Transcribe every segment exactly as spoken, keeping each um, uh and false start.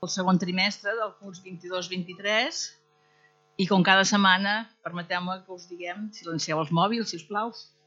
el segon trimestre del curs vint-i-dos vint-i-tres i com cada setmana, permeteu-me que us diguem, silencieu els mòbils, si us plau.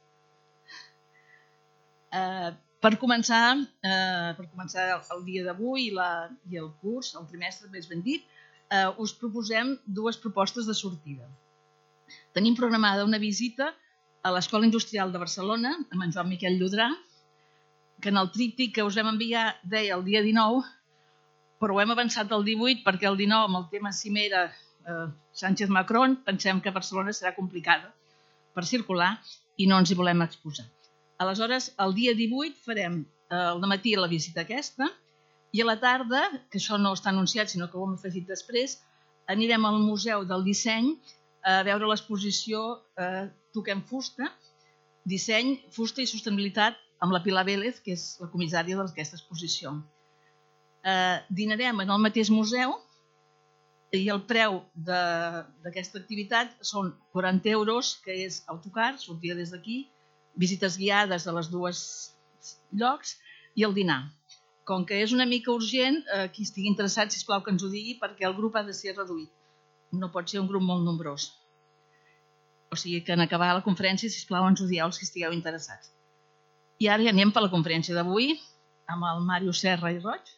Eh, per començar, eh, per començar el dia d'avui i, la, i el curs, el trimestre més ben dit, eh, us proposem dues propostes de sortida. Tenim programada una visita a l'Escola Industrial de Barcelona, amb en Joan Miquel Llodrà, que en el tríptic que us vam enviar deia el dia dinou, però ho hem avançat al divuit perquè el dinou, amb el tema cimera eh, Sánchez-Macron, pensem que Barcelona serà complicada per circular i no ens hi volem exposar. Aleshores, el dia divuit farem eh, al matí la visita aquesta i a la tarda, que això no està anunciat sinó que ho hem afegit després, anirem al Museu del Disseny a veure l'exposició eh, Toquem Fusta, disseny, fusta i sostenibilitat amb la Pilar Vélez, que és la comissària d'aquesta exposició. Eh, dinarem en el mateix museu i el preu d'aquesta activitat són quaranta euros, que és autocar, sortida des d'aquí, visites guiades a les dues llocs i el dinar. Com que és una mica urgent, eh, qui estigui interessat, sisplau que ens ho digui, perquè el grup ha de ser reduït. No pot ser un grup molt nombrós. O sigui que en acabar la conferència, sisplau, ens ho dieu els que estigueu interessats. I ara ja anem per la conferència d'avui, amb el Màrius Serra i Roig.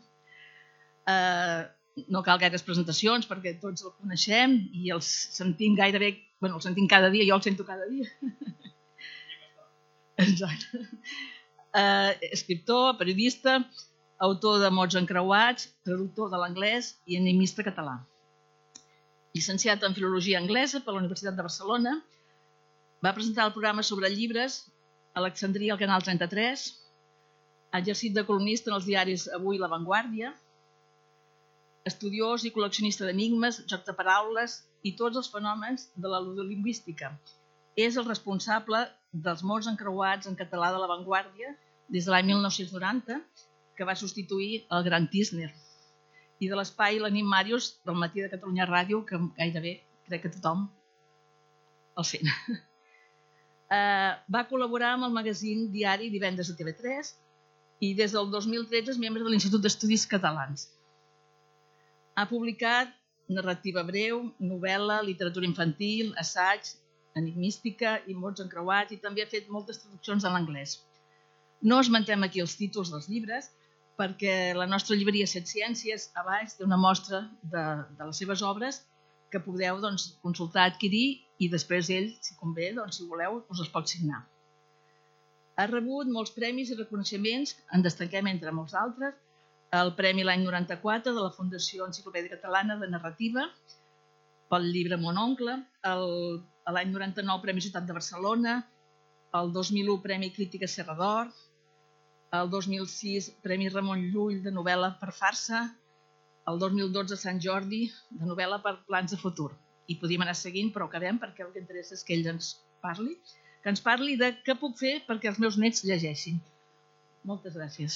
Eh, no cal gaires presentacions perquè tots el coneixem i els sentim gairebé, bueno, el sentim cada dia, jo el sento cada dia. Exacte. Eh, escriptor, periodista, autor de Mots encreuats, traductor de l'anglès i enigmista català. Llicenciat en Filologia Anglesa per la Universitat de Barcelona, va presentar el programa sobre llibres a Alexandria al Canal trenta-tres, ha exercit de columnista en els diaris Avui i La Vanguardia, estudiós i col·leccionista d'enigmes, joc de paraules i tots els fenòmens de la ludolingüística. És el responsable dels mots encreuats en català de La Vanguardia des de l'any mil nou-cents noranta, que va substituir el Gran Tísner, i de l'espai l'Anim Màrius del Matí de Catalunya Ràdio, que gairebé crec que tothom el sent. Eh, va col·laborar amb el magazín diari Divendres a T V tres i des del dos mil tretze és membre de l'Institut d'Estudis Catalans. Ha publicat narrativa breu, novel·la, literatura infantil, assaig, enigmística i mots encreuats i també ha fet moltes traduccions en l'anglès. No esmentem aquí els títols dels llibres perquè la nostra llibreria Set Ciències a baix té una mostra de, de les seves obres que podeu doncs, consultar, adquirir i després ell, si convé, doncs, si voleu, us els pot signar. Ha rebut molts premis i reconeixements, en destaquem entre molts altres, el Premi l'any noranta-quatre de la Fundació Enciclopèdia Catalana de Narrativa pel llibre Mon oncle, l'any noranta-nou Premi Ciutat de Barcelona, el dos mil u Premi Crítica Serra d'Or, el dos mil sis Premi Ramon Llull de novel·la per farsa, el dos mil dotze Sant Jordi de novel·la per plans de futur. I podíem anar seguint, però acabem perquè el que interessa és que ell ens parli, que ens parli de què puc fer perquè els meus nets llegeixin. Moltes gràcies.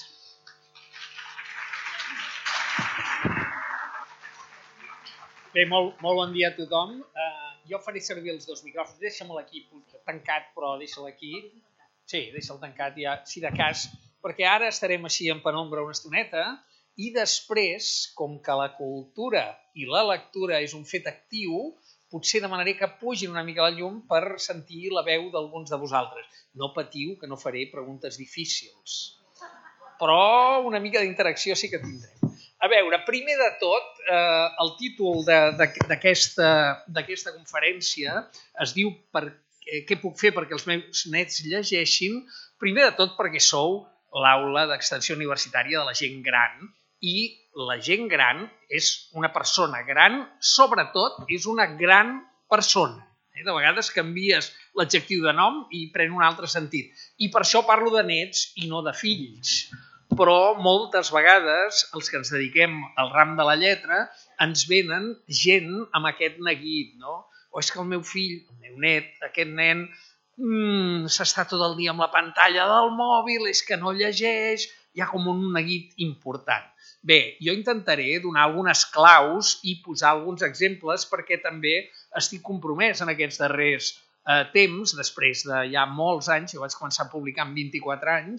Bé, molt, molt bon dia a tothom. Uh, jo faré servir els dos micròfons. Deixa'm-lo aquí, tancat, però deixa'l aquí. Sí, deixa'l tancat ja, si de cas, perquè ara estarem així en penombra una estoneta i després, com que la cultura i la lectura és un fet actiu, potser demanaré que pugin una mica la llum per sentir la veu d'alguns de vosaltres. No patiu, que no faré preguntes difícils, però una mica d'interacció sí que tindrem. A veure, primer de tot, eh, el títol d'aquesta conferència es diu per, eh, què puc fer perquè els meus nets llegeixin, primer de tot perquè sou l'aula d'extensió universitària de la gent gran i la gent gran és una persona gran, sobretot és una gran persona. De vegades canvies l'adjectiu de nom i pren un altre sentit. I per això parlo de nets i no de fills. Però moltes vegades els que ens dediquem al ram de la lletra ens venen gent amb aquest neguit, no? O és que el meu fill, el meu net, aquest nen, mmm, s'està tot el dia amb la pantalla del mòbil, és que no llegeix, hi ha com un neguit important. Bé, jo intentaré donar algunes claus i posar alguns exemples perquè també estic compromès en aquests darrers eh, temps, després de ja molts anys, jo vaig començar a publicar amb vint-i-quatre anys,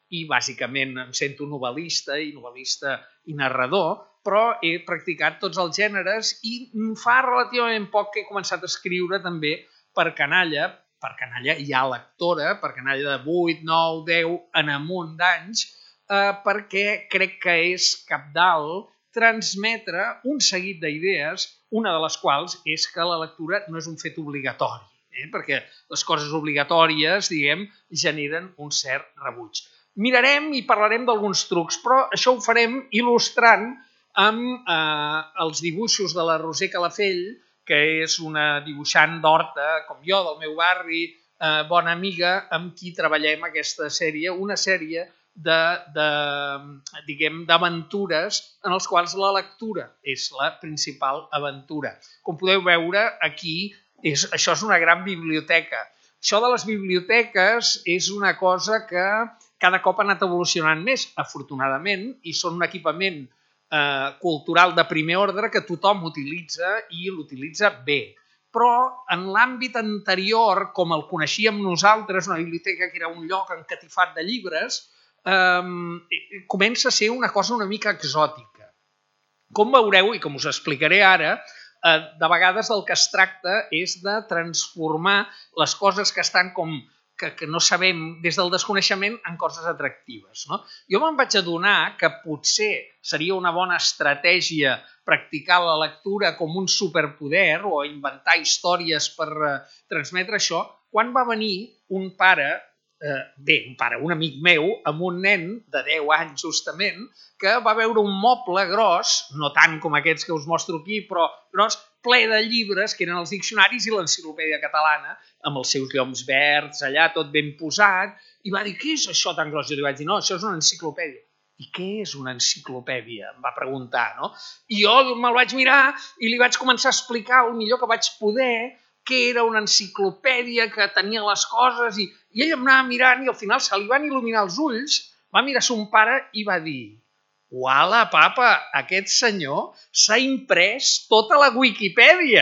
i bàsicament em sento novel·lista i novel·lista i narrador, però he practicat tots els gèneres i fa relativament poc que he començat a escriure també per canalla, per canalla ja lectora, per canalla de vuit, nou, deu, en amunt d'anys, eh, perquè crec que és cabdal transmetre un seguit d'idees, una de les quals és que la lectura no és un fet obligatori, eh? perquè les coses obligatòries, diguem, generen un cert rebuig. Mirarem i parlarem d'alguns trucs, però això ho farem il·lustrant amb eh, els dibuixos de la Roser Calafell, que és una dibuixant d'Horta, com jo, del meu barri, eh, bona amiga, amb qui treballem aquesta sèrie, una sèrie de, de, diguem, d'aventures en els quals la lectura és la principal aventura. Com podeu veure, aquí és, això és una gran biblioteca. Això de les biblioteques és una cosa que cada cop ha anat evolucionant més, afortunadament, i són un equipament eh, cultural de primer ordre que tothom utilitza i l'utilitza bé. Però en l'àmbit anterior, com el coneixíem nosaltres, una biblioteca que era un lloc encatifat de llibres, eh, comença a ser una cosa una mica exòtica. Com veureu, i com us explicaré ara, eh, de vegades del que es tracta és de transformar les coses que estan com que, que no sabem des del desconeixement en coses atractives. No? Jo me'n vaig adonar que potser seria una bona estratègia practicar la lectura com un superpoder o inventar històries per eh, transmetre això, quan va venir un pare, eh, bé, un pare, un amic meu, amb un nen de deu anys justament, que va veure un moble gros, no tant com aquests que us mostro aquí, però gros, ple de llibres, que eren els diccionaris i l'enciclopèdia catalana, amb els seus lloms verds, allà tot ben posat, i va dir, què és això tan gros? Jo li vaig dir, no, això és una enciclopèdia. I què és una enciclopèdia? Em va preguntar, no? I jo me'l vaig mirar i li vaig començar a explicar el millor que vaig poder què era una enciclopèdia, que tenia les coses, i, i ell em anava mirant i al final se li van il·luminar els ulls, va mirar son pare i va dir, uala, papa, aquest senyor s'ha imprès tota la Wikipedia.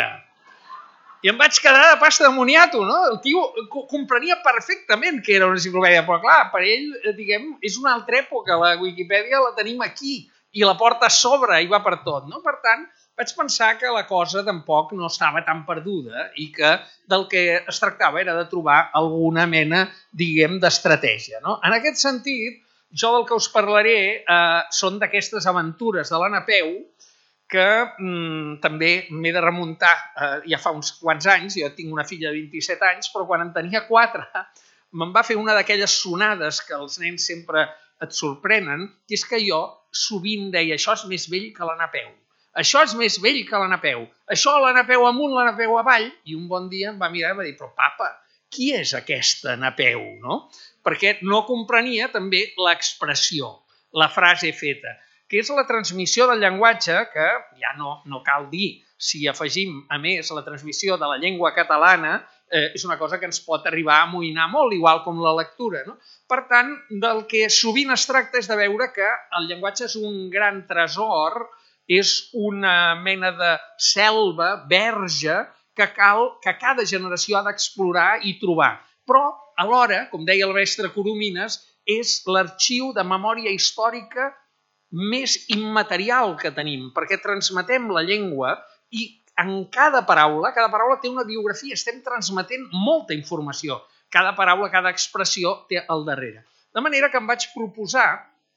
I em vaig quedar de pasta de moniato, no? El tio comprenia perfectament que era una enciclopèdia, però clar, per ell, diguem, és una altra època, la Wikipedia la tenim aquí i la porta a sobre i va per tot, no? Per tant, vaig pensar que la cosa tampoc no estava tan perduda i que del que es tractava era de trobar alguna mena, diguem, d'estratègia, no? En aquest sentit, jo del que us parlaré eh, són d'aquestes aventures de la Napeu que mm, també m'he de remuntar eh, ja fa uns quants anys, jo tinc una filla de vint-i-set anys, però quan en tenia quatre me'n va fer una d'aquelles sonades que els nens sempre et sorprenen, que és que jo sovint deia això és més vell que la Napeu, això és més vell que la Napeu, això la Napeu amunt, la Napeu avall, i un bon dia em va mirar i va dir, però papa, qui és aquesta Napeu, no? Perquè no comprenia també l'expressió, la frase feta, que és la transmissió del llenguatge, que ja no, no cal dir, si afegim a més la transmissió de la llengua catalana, eh, és una cosa que ens pot arribar a amoïnar molt, igual com la lectura. No? Per tant, del que sovint es tracta és de veure que el llenguatge és un gran tresor, és una mena de selva, verge, que cal que cada generació ha d'explorar i trobar. Però, alhora, com deia el mestre Coromines, és l'arxiu de memòria històrica més immaterial que tenim, perquè transmetem la llengua i en cada paraula, cada paraula té una biografia, estem transmetent molta informació. Cada paraula, cada expressió té al darrere. De manera que em vaig proposar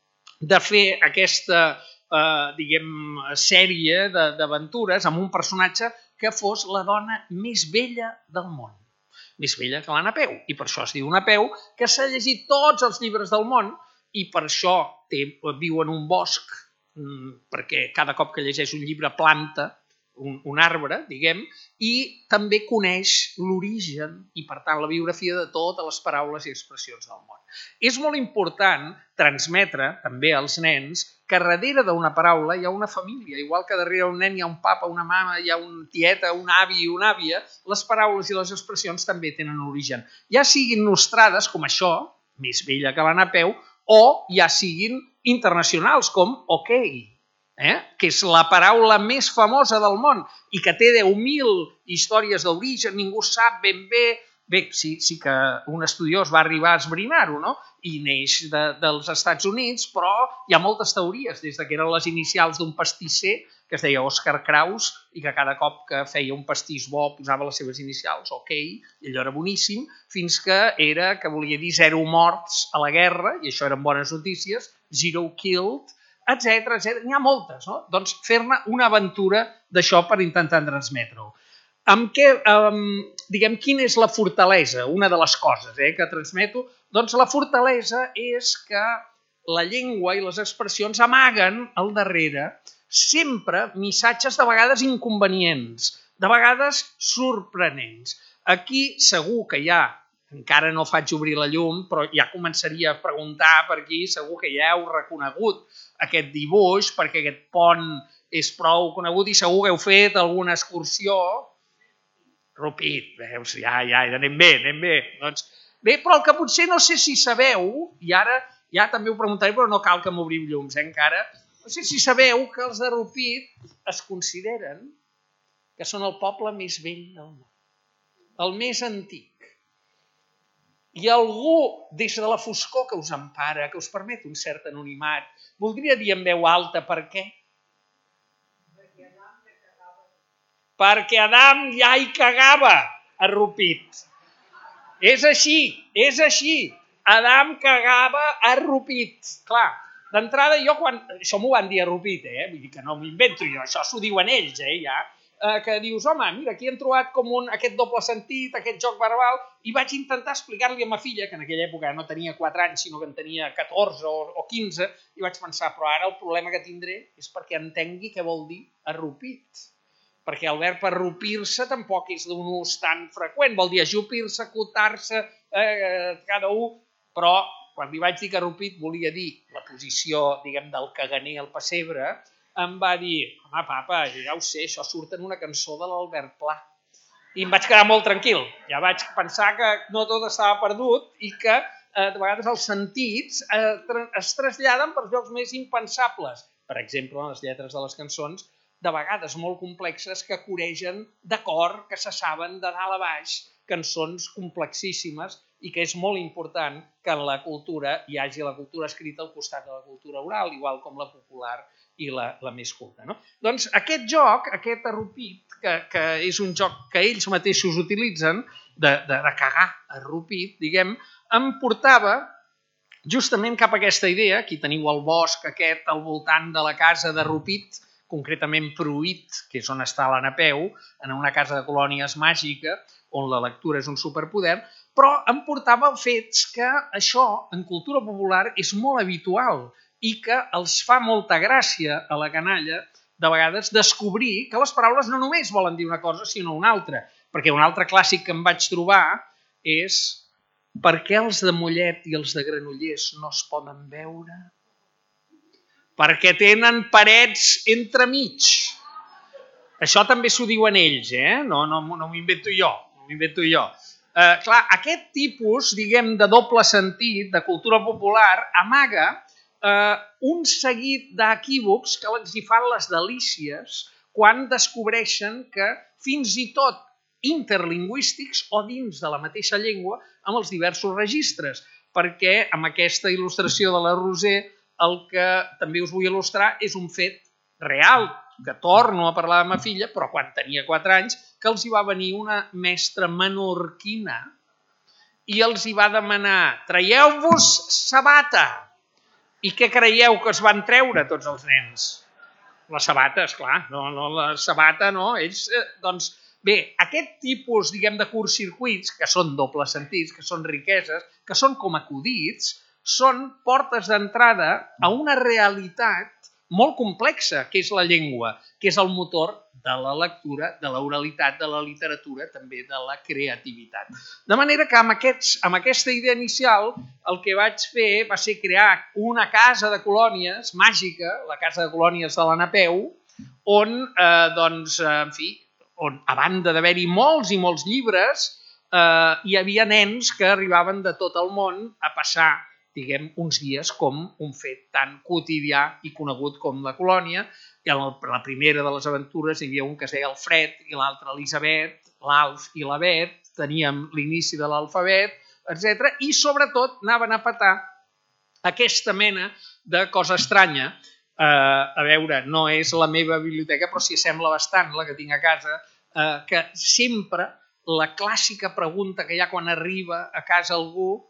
de fer aquesta, eh, diguem, sèrie d'aventures amb un personatge que fos la dona més vella del món. Més vella que la Napeu, i per això es diu Napeu, que s'ha llegit tots els llibres del món i per això té, viu en un bosc, perquè cada cop que llegeix un llibre planta un, un arbre, diguem, i també coneix l'origen i, per tant, la biografia de totes les paraules i expressions del món. És molt important transmetre també als nens que darrere d'una paraula hi ha una família, igual que darrere un nen hi ha un papa, una mama, hi ha un tieta, un avi i una àvia, les paraules i les expressions també tenen origen. Ja siguin nostrades com això, més vella que la Napeu, o ja siguin internacionals com ok, eh? que és la paraula més famosa del món i que té deu mil històries d'origen, ningú sap ben bé bé, sí, sí que un estudiós va arribar a esbrinar-ho, no? I neix de, dels Estats Units, però hi ha moltes teories, des de que eren les inicials d'un pastisser, que es deia Oscar Kraus, i que cada cop que feia un pastís bo posava les seves inicials, ok, i allò era boníssim, fins que era, que volia dir zero morts a la guerra, i això eren bones notícies, zero killed, etcètera, etcètera. N'hi ha moltes, no? Doncs fer-ne una aventura d'això per intentar transmetre-ho. Amb què, um, diguem, quina és la fortalesa? Una de les coses eh, que transmeto, doncs la fortalesa és que la llengua i les expressions amaguen al darrere sempre missatges de vegades inconvenients, de vegades sorprenents. Aquí segur que ja, encara no faig obrir la llum, però ja començaria a preguntar per aquí, segur que ja heu reconegut aquest dibuix, perquè aquest pont és prou conegut i segur que heu fet alguna excursió. Rupit, veus, ja, ja, anem bé, anem bé. Doncs, bé, però el que potser no sé si sabeu, i ara ja també ho preguntaré, però no cal que m'obrim llums eh, encara, no sé si sabeu que els de Rupit es consideren que són el poble més vell del món, el més antic. I algú, des de la foscor que us empara, que us permet un cert anonimat, voldria dir en veu alta per què? Perquè Adam ja hi cagava a Rupit. És així, és així. Adam cagava a Rupit. Clar, d'entrada jo quan... Això m'ho van dir a Rupit, eh? Vull dir que no m'ho invento jo, això s'ho diuen ells, eh, ja. Eh, que dius, home, mira, aquí hem trobat com un, aquest doble sentit, aquest joc verbal, i vaig intentar explicar-li a ma filla, que en aquella època no tenia quatre anys, sinó que en tenia catorze o, o quinze, i vaig pensar, però ara el problema que tindré és perquè entengui què vol dir arrupit. Perquè el verb arrupir-se tampoc és d'un ús tan freqüent, vol dir ajupir-se, acotar-se, eh, cada un, però quan li vaig dir que arrupit volia dir la posició, diguem, del caganer al pessebre, em va dir, home, papa, ja ho sé, això surt en una cançó de l'Albert Pla. I em vaig quedar molt tranquil, ja vaig pensar que no tot estava perdut i que eh, de vegades els sentits eh, es traslladen per llocs més impensables. Per exemple, les lletres de les cançons, de vegades molt complexes, que coregen d'acord, que se saben de dalt a baix, cançons complexíssimes i que és molt important que en la cultura hi hagi la cultura escrita al costat de la cultura oral, igual com la popular i la, la més culta. No? Doncs aquest joc, aquest arrupit, que, que és un joc que ells mateixos utilitzen, de, de, de cagar arrupit, diguem, em portava justament cap a aquesta idea. Aquí teniu el bosc aquest al voltant de la casa de Rupit, concretament Pruit, que és on està la Napeu, en una casa de colònies màgica, on la lectura és un superpoder, però em portava fets que això, en cultura popular, és molt habitual i que els fa molta gràcia a la canalla, de vegades, descobrir que les paraules no només volen dir una cosa, sinó una altra. Perquè un altre clàssic que em vaig trobar és per què els de Mollet i els de Granollers no es poden veure? Perquè tenen parets entremig. Això també s'ho diuen ells, eh? No, no, no m'ho invento jo, no m'ho invento jo. Eh, clar, aquest tipus, diguem, de doble sentit, de cultura popular, amaga eh, un seguit d'equívocs que els hi fan les delícies quan descobreixen que fins i tot interlingüístics o dins de la mateixa llengua amb els diversos registres, perquè amb aquesta il·lustració de la Roser el que també us vull il·lustrar és un fet real, que torno a parlar amb ma filla, però quan tenia quatre anys, que els hi va venir una mestra menorquina i els hi va demanar, traieu-vos sabata. I què creieu que es van treure tots els nens? La sabata, esclar, no, no, la sabata no, ells, eh, doncs, bé, aquest tipus, diguem, de curtcircuits, que són dobles sentits, que són riqueses, que són com acudits, són portes d'entrada a una realitat molt complexa, que és la llengua, que és el motor de la lectura, de l'oralitat, de la literatura, també de la creativitat. De manera que amb, aquests, amb aquesta idea inicial el que vaig fer va ser crear una casa de colònies màgica, la casa de colònies de la Napeu, on, eh, doncs, en fi, on a banda d'haver-hi molts i molts llibres, eh, hi havia nens que arribaven de tot el món a passar, diguem, uns dies com un fet tan quotidià i conegut com la colònia. i en la primera de les aventures hi havia un que es deia Alfred i l'altre Elisabet, l'Alf i la Bet, teníem l'inici de l'alfabet, etcètera. I sobretot anaven a petar aquesta mena de cosa estranya. Eh, a veure, no és la meva biblioteca, però s'hi assembla bastant la que tinc a casa, eh, que sempre la clàssica pregunta que hi ha quan arriba a casa algú,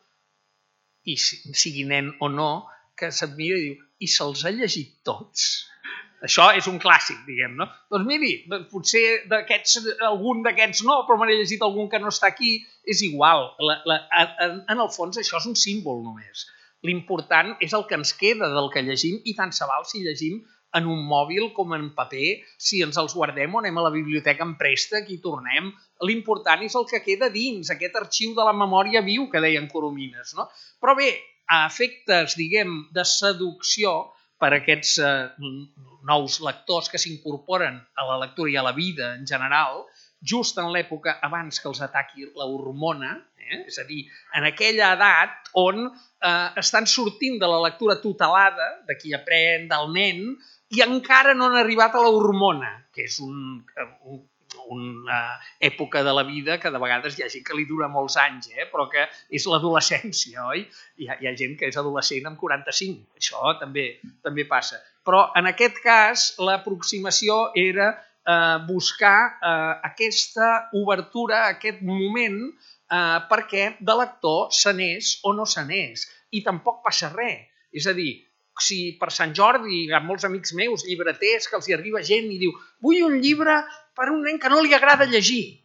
i sigui nen o no, que se't mira i diu, i se'ls ha llegit tots? Això és un clàssic, diguem, no? Doncs miri, potser algun d'aquests no, però me n'he llegit algun que no està aquí, és igual. La, la, en, en el fons això és un símbol només. L'important és el que ens queda del que llegim i tant se val si llegim en un mòbil com en paper, si ens els guardem o anem a la biblioteca en préstec i tornem. L'important és el que queda dins, aquest arxiu de la memòria viu que deien Coromines, no? Però bé, a efectes, diguem, de seducció per a aquests eh, nous lectors que s'incorporen a la lectura i a la vida en general, just en l'època abans que els ataqui la hormona, eh? És a dir, en aquella edat on eh, estan sortint de la lectura tutelada, de qui aprèn, del nen, i encara no han arribat a la hormona, que és un, un una època de la vida que de vegades hi ha gent que li dura molts anys, eh? Però que és l'adolescència, oi? Hi ha, hi ha gent que és adolescent amb quaranta-cinc, això també, també passa. Però en aquest cas l'aproximació era eh, buscar eh, aquesta obertura, aquest moment, eh, perquè de lector se n'és o no se n'és. I tampoc passa res. És a dir, si per Sant Jordi hi ha molts amics meus, llibreters, que els hi arriba gent i diu vull un llibre per a un nen que no li agrada llegir.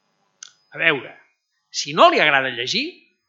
A veure, si no li agrada llegir,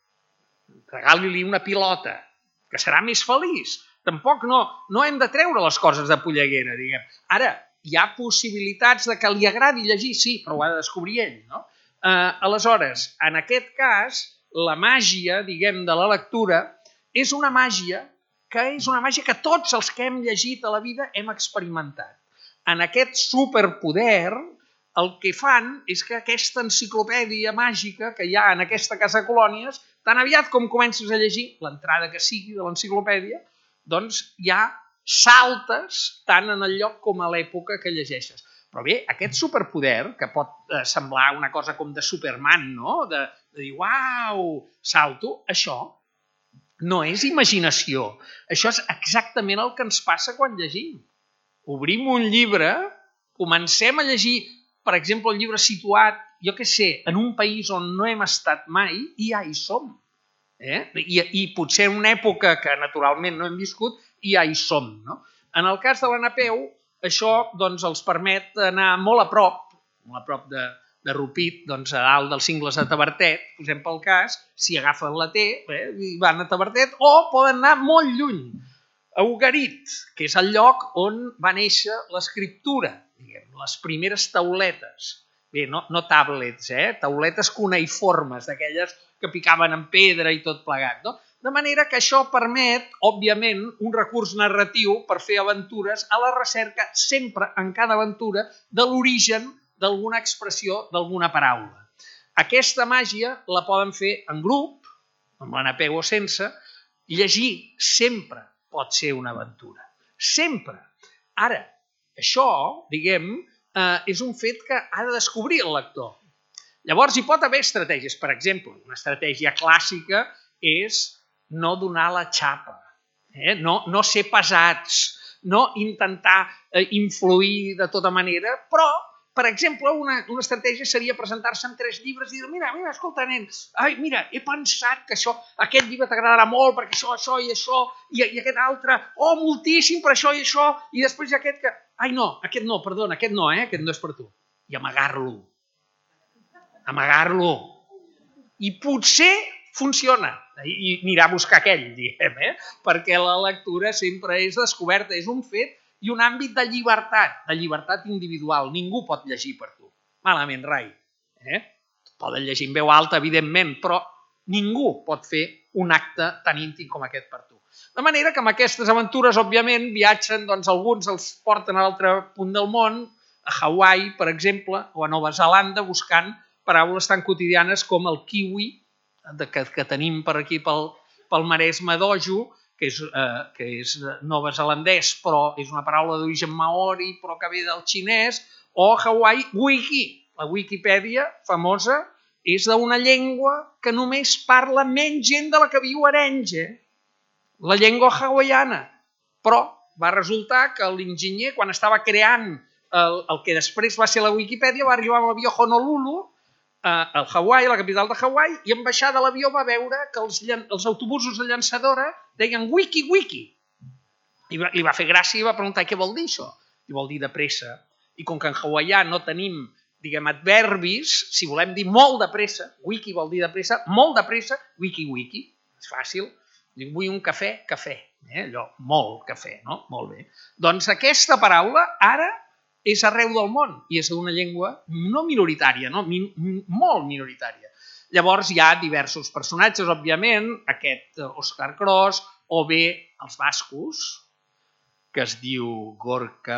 regali-li una pilota, que serà més feliç. Tampoc no, no hem de treure les coses de polleguera, diguem. Ara, hi ha possibilitats de que li agradi llegir, sí, però ho ha de descobrir ell, no? Eh, aleshores, en aquest cas, la màgia, diguem, de la lectura és una màgia que és una màgia que tots els que hem llegit a la vida hem experimentat. En aquest superpoder, el que fan és que aquesta enciclopèdia màgica que hi ha en aquesta casa de colònies, tan aviat com comences a llegir l'entrada que sigui de l'enciclopèdia, doncs ja saltes tant en el lloc com a l'època que llegeixes. Però bé, aquest superpoder, que pot eh, semblar una cosa com de Superman, no? De, de dir, uau, salto, això no és imaginació. Això és exactament el que ens passa quan llegim. Obrim un llibre, comencem a llegir, per exemple, un llibre situat, jo què sé, en un país on no hem estat mai i ja hi som. Eh? I, I potser en una època que naturalment no hem viscut i ja hi som. No? En el cas de la Napeu, això doncs, els permet anar molt a prop, molt a prop de, de Rupit, doncs, a dalt dels cingles de Tavertet, posem pel cas, si agafen la T, eh, i van a Tavertet, o poden anar molt lluny, a Ugarit, que és el lloc on va néixer l'escriptura, diguem, les primeres tauletes. Bé, no, no tablets, eh? Tauletes cuneiformes, d'aquelles que picaven en pedra i tot plegat, no? De manera que això permet, òbviament, un recurs narratiu per fer aventures a la recerca, sempre, en cada aventura, de l'origen d'alguna expressió, d'alguna paraula. Aquesta màgia la poden fer en grup, amb la Napeu o sense, llegir sempre pot ser una aventura. Sempre. Ara, això, diguem, eh, és un fet que ha de descobrir el lector. Llavors, hi pot haver estratègies. Per exemple, una estratègia clàssica és no donar la xapa, eh? no, no ser pesats, no intentar eh, influir de tota manera, però, per exemple, una, una estratègia seria presentar-se en tres llibres i dir, mira, mira, escolta, nen, ai, mira, he pensat que això, aquest llibre t'agradarà molt perquè això, això i això, i, i aquest altre, oh, moltíssim per això i això, i després hi ha aquest que, ai, no, aquest no, perdona, aquest no, eh? Aquest no és per tu. I amagar-lo. Amagar-lo. I potser funciona. I anirà a buscar aquell, diguem, eh? Perquè la lectura sempre és descoberta, és un fet i un àmbit de llibertat, de llibertat individual. Ningú pot llegir per tu. Malament, rai. Eh? Poden llegir en veu alta, evidentment, però ningú pot fer un acte tan íntim com aquest per tu. De manera que amb aquestes aventures, òbviament, viatgen, doncs alguns els porten a l'altre punt del món, a Hawaii, per exemple, o a Nova Zelanda, buscant paraules tan quotidianes com el kiwi, que, que tenim per aquí pel, pel Maresme d'Ojo, que és, eh, que és neozelandès, però és una paraula d'origen maori, però que ve del xinès, o Hawaii, wiki. La Wikipedia, famosa, és d'una llengua que només parla menys gent de la que viu a Arenys, la llengua hawaiana. Però va resultar que l'enginyer, quan estava creant el, el que després va ser la Wikipedia, va arribar amb l'avió a Honolulu, al Hawaii, a la capital de Hawaii, i en baixar de l'avió va veure que els, els autobusos de llançadora deien wiki, wiki. I va, li va fer gràcia i va preguntar què vol dir això. I vol dir de pressa. I com que en hawaià no tenim, diguem, adverbis, si volem dir molt de pressa, wiki vol dir de pressa, molt de pressa, wiki, wiki. És fàcil. Dic, vull un cafè, cafè. Eh? Allò, molt cafè, no? Molt bé. Doncs aquesta paraula ara és arreu del món i és una llengua no minoritària, no? Min, molt minoritària. Llavors hi ha diversos personatges, òbviament, aquest Òscar Cros, o bé els bascos, que es diu Gorka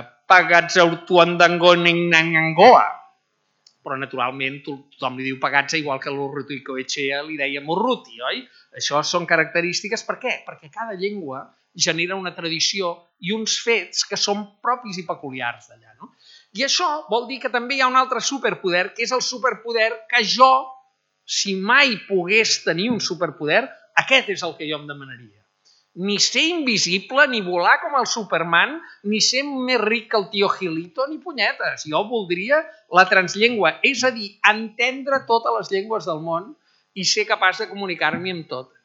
Pagatzautuandangonenangoa. Però, naturalment, tothom li diu Pagazza, igual que l'Urruti Coetxea li deia Urruti, oi? Això són característiques. Per què? Perquè cada llengua genera una tradició i uns fets que són propis i peculiars d'allà. No? I això vol dir que també hi ha un altre superpoder, que és el superpoder que jo, si mai pogués tenir un superpoder, aquest és el que jo em demanaria. Ni ser invisible, ni volar com el Superman, ni ser més ric que el tio Gilito, ni punyetes. Jo voldria la transllengua, és a dir, entendre totes les llengües del món i ser capaç de comunicar-m'hi amb totes.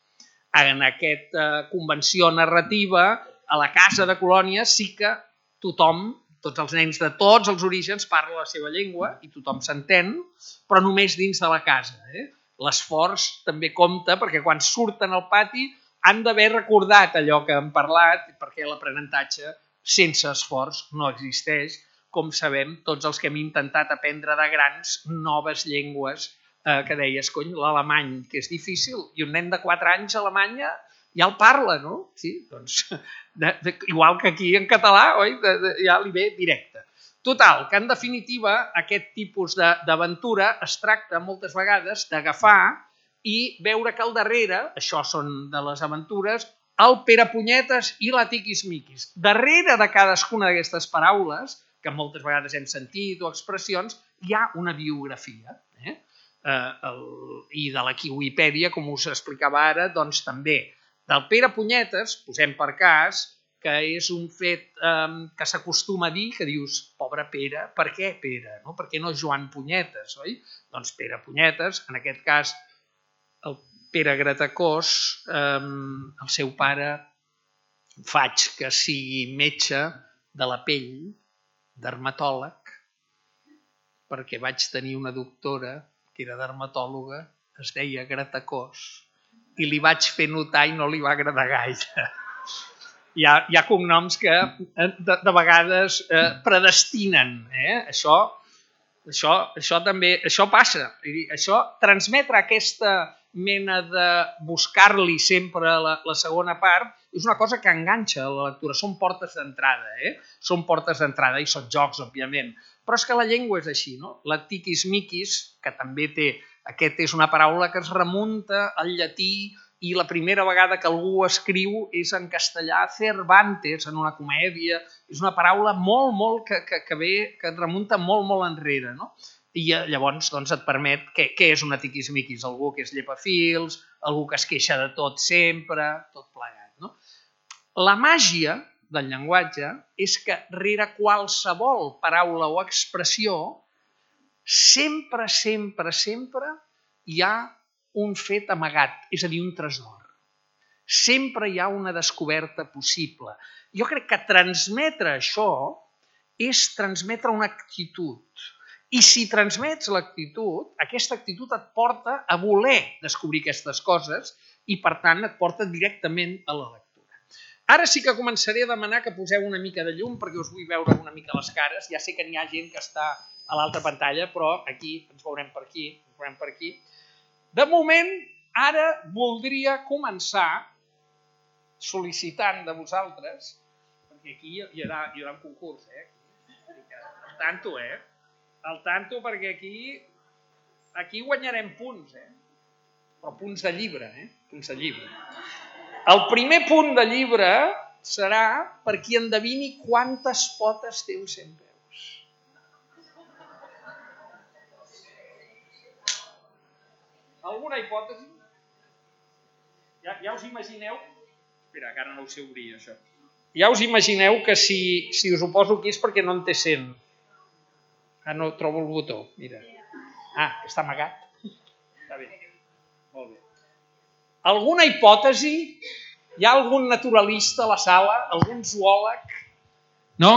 En aquesta convenció narrativa, a la casa de colònia sí que tothom, tots els nens de tots els orígens parlen la seva llengua i tothom s'entén, però només dins de la casa. Eh? L'esforç també compta perquè quan surten al pati han d'haver recordat allò que han parlat perquè l'aprenentatge sense esforç no existeix. Com sabem, tots els que hem intentat aprendre de grans noves llengües eh, que deies, cony, l'alemany, que és difícil, i un nen de quatre anys a Alemanya ja el parla, no? Sí, doncs, de, de, igual que aquí en català, oi? De, de, ja li ve directe. Total, que en definitiva aquest tipus d'aventura es tracta moltes vegades d'agafar i veure que al darrere, això són de les aventures, el Perepunyetes i la Tiquismiquis. Darrere de cadascuna d'aquestes paraules, que moltes vegades hem sentit o expressions, hi ha una biografia. Eh? Eh, el, I de la Wikipedia, com us explicava ara, doncs també. Del Perepunyetes, posem per cas, que és un fet eh, que s'acostuma a dir, que dius, pobre Pere, per què Pere? No? Per què no Joan Punyetes, oi? Doncs Perepunyetes, en aquest cas, el Pere Gratacós, eh, el seu pare, faig que sigui metge de la pell, dermatòleg, perquè vaig tenir una doctora que era dermatòloga, es deia Gratacós, i li vaig fer notar i no li va agradar gaire. Hi ha, hi ha cognoms que de, de vegades eh, predestinen. Eh? Això, això, això també això passa. Això, transmetre aquesta mena de buscar-li sempre la, la segona part és una cosa que enganxa a la lectura. Són portes d'entrada. Eh? Són portes d'entrada i són jocs, òbviament. Però és que la llengua és així, no? La tiquismiquis, que també té... Aquest és una paraula que es remunta al llatí i la primera vegada que algú escriu és en castellà Cervantes, en una comèdia. És una paraula molt, molt, que, que, que ve, que et remunta molt, molt enrere, no? I llavors doncs, et permet... Què, què és una tiquismiquis? Algú que és llepafils, algú que es queixa de tot sempre, tot plegat, no? La màgia del llenguatge és que rere qualsevol paraula o expressió sempre, sempre, sempre hi ha un fet amagat, és a dir, un tresor. Sempre hi ha una descoberta possible. Jo crec que transmetre això és transmetre una actitud. I si transmets l'actitud, aquesta actitud et porta a voler descobrir aquestes coses i, per tant, et porta directament a la lectura. Ara sí que començaré a demanar que poseu una mica de llum perquè us vull veure una mica les cares. Ja sé que n'hi ha gent que està a l'altra pantalla, però aquí ens veurem per aquí, ens veurem per aquí. De moment, ara voldria començar sol·licitant de vosaltres, perquè aquí hi haurà, hi haurà un concurs, eh? Al tanto, eh? Al tanto, perquè aquí, aquí guanyarem punts, eh? Però punts de llibre, eh? Punts de llibre. El primer punt del llibre serà per qui endevini quantes potes té un centpeus. Alguna hipòtesi? Ja, ja us imagineu... Espera, que ara no ho sé obrir, això. Ja us imagineu que si, si us ho poso aquí és perquè no en té cent. Ah, no trobo el botó, mira. Ah, està amagat. Està bé. Molt bé. Alguna hipòtesi? Hi ha algun naturalista a la sala? Algun zoòleg? No?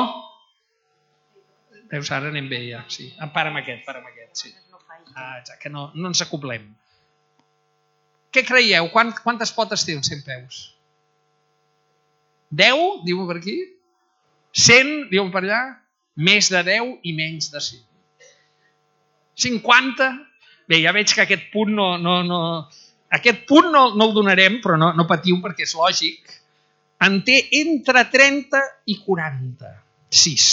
Veus, ara anem bé ja, sí. Ah, para amb aquest, para amb aquest, sí. Ah, que no, no ens acoblem. Què creieu? Quant, quantes potes té un centpeus? deu, diuen per aquí? cent, diuen per allà? Més de deu i menys de cent. cinquanta? Bé, ja veig que aquest punt no... no, no aquest punt no, no el donarem, però no, no patiu perquè és lògic. En té entre trenta i quaranta. sis.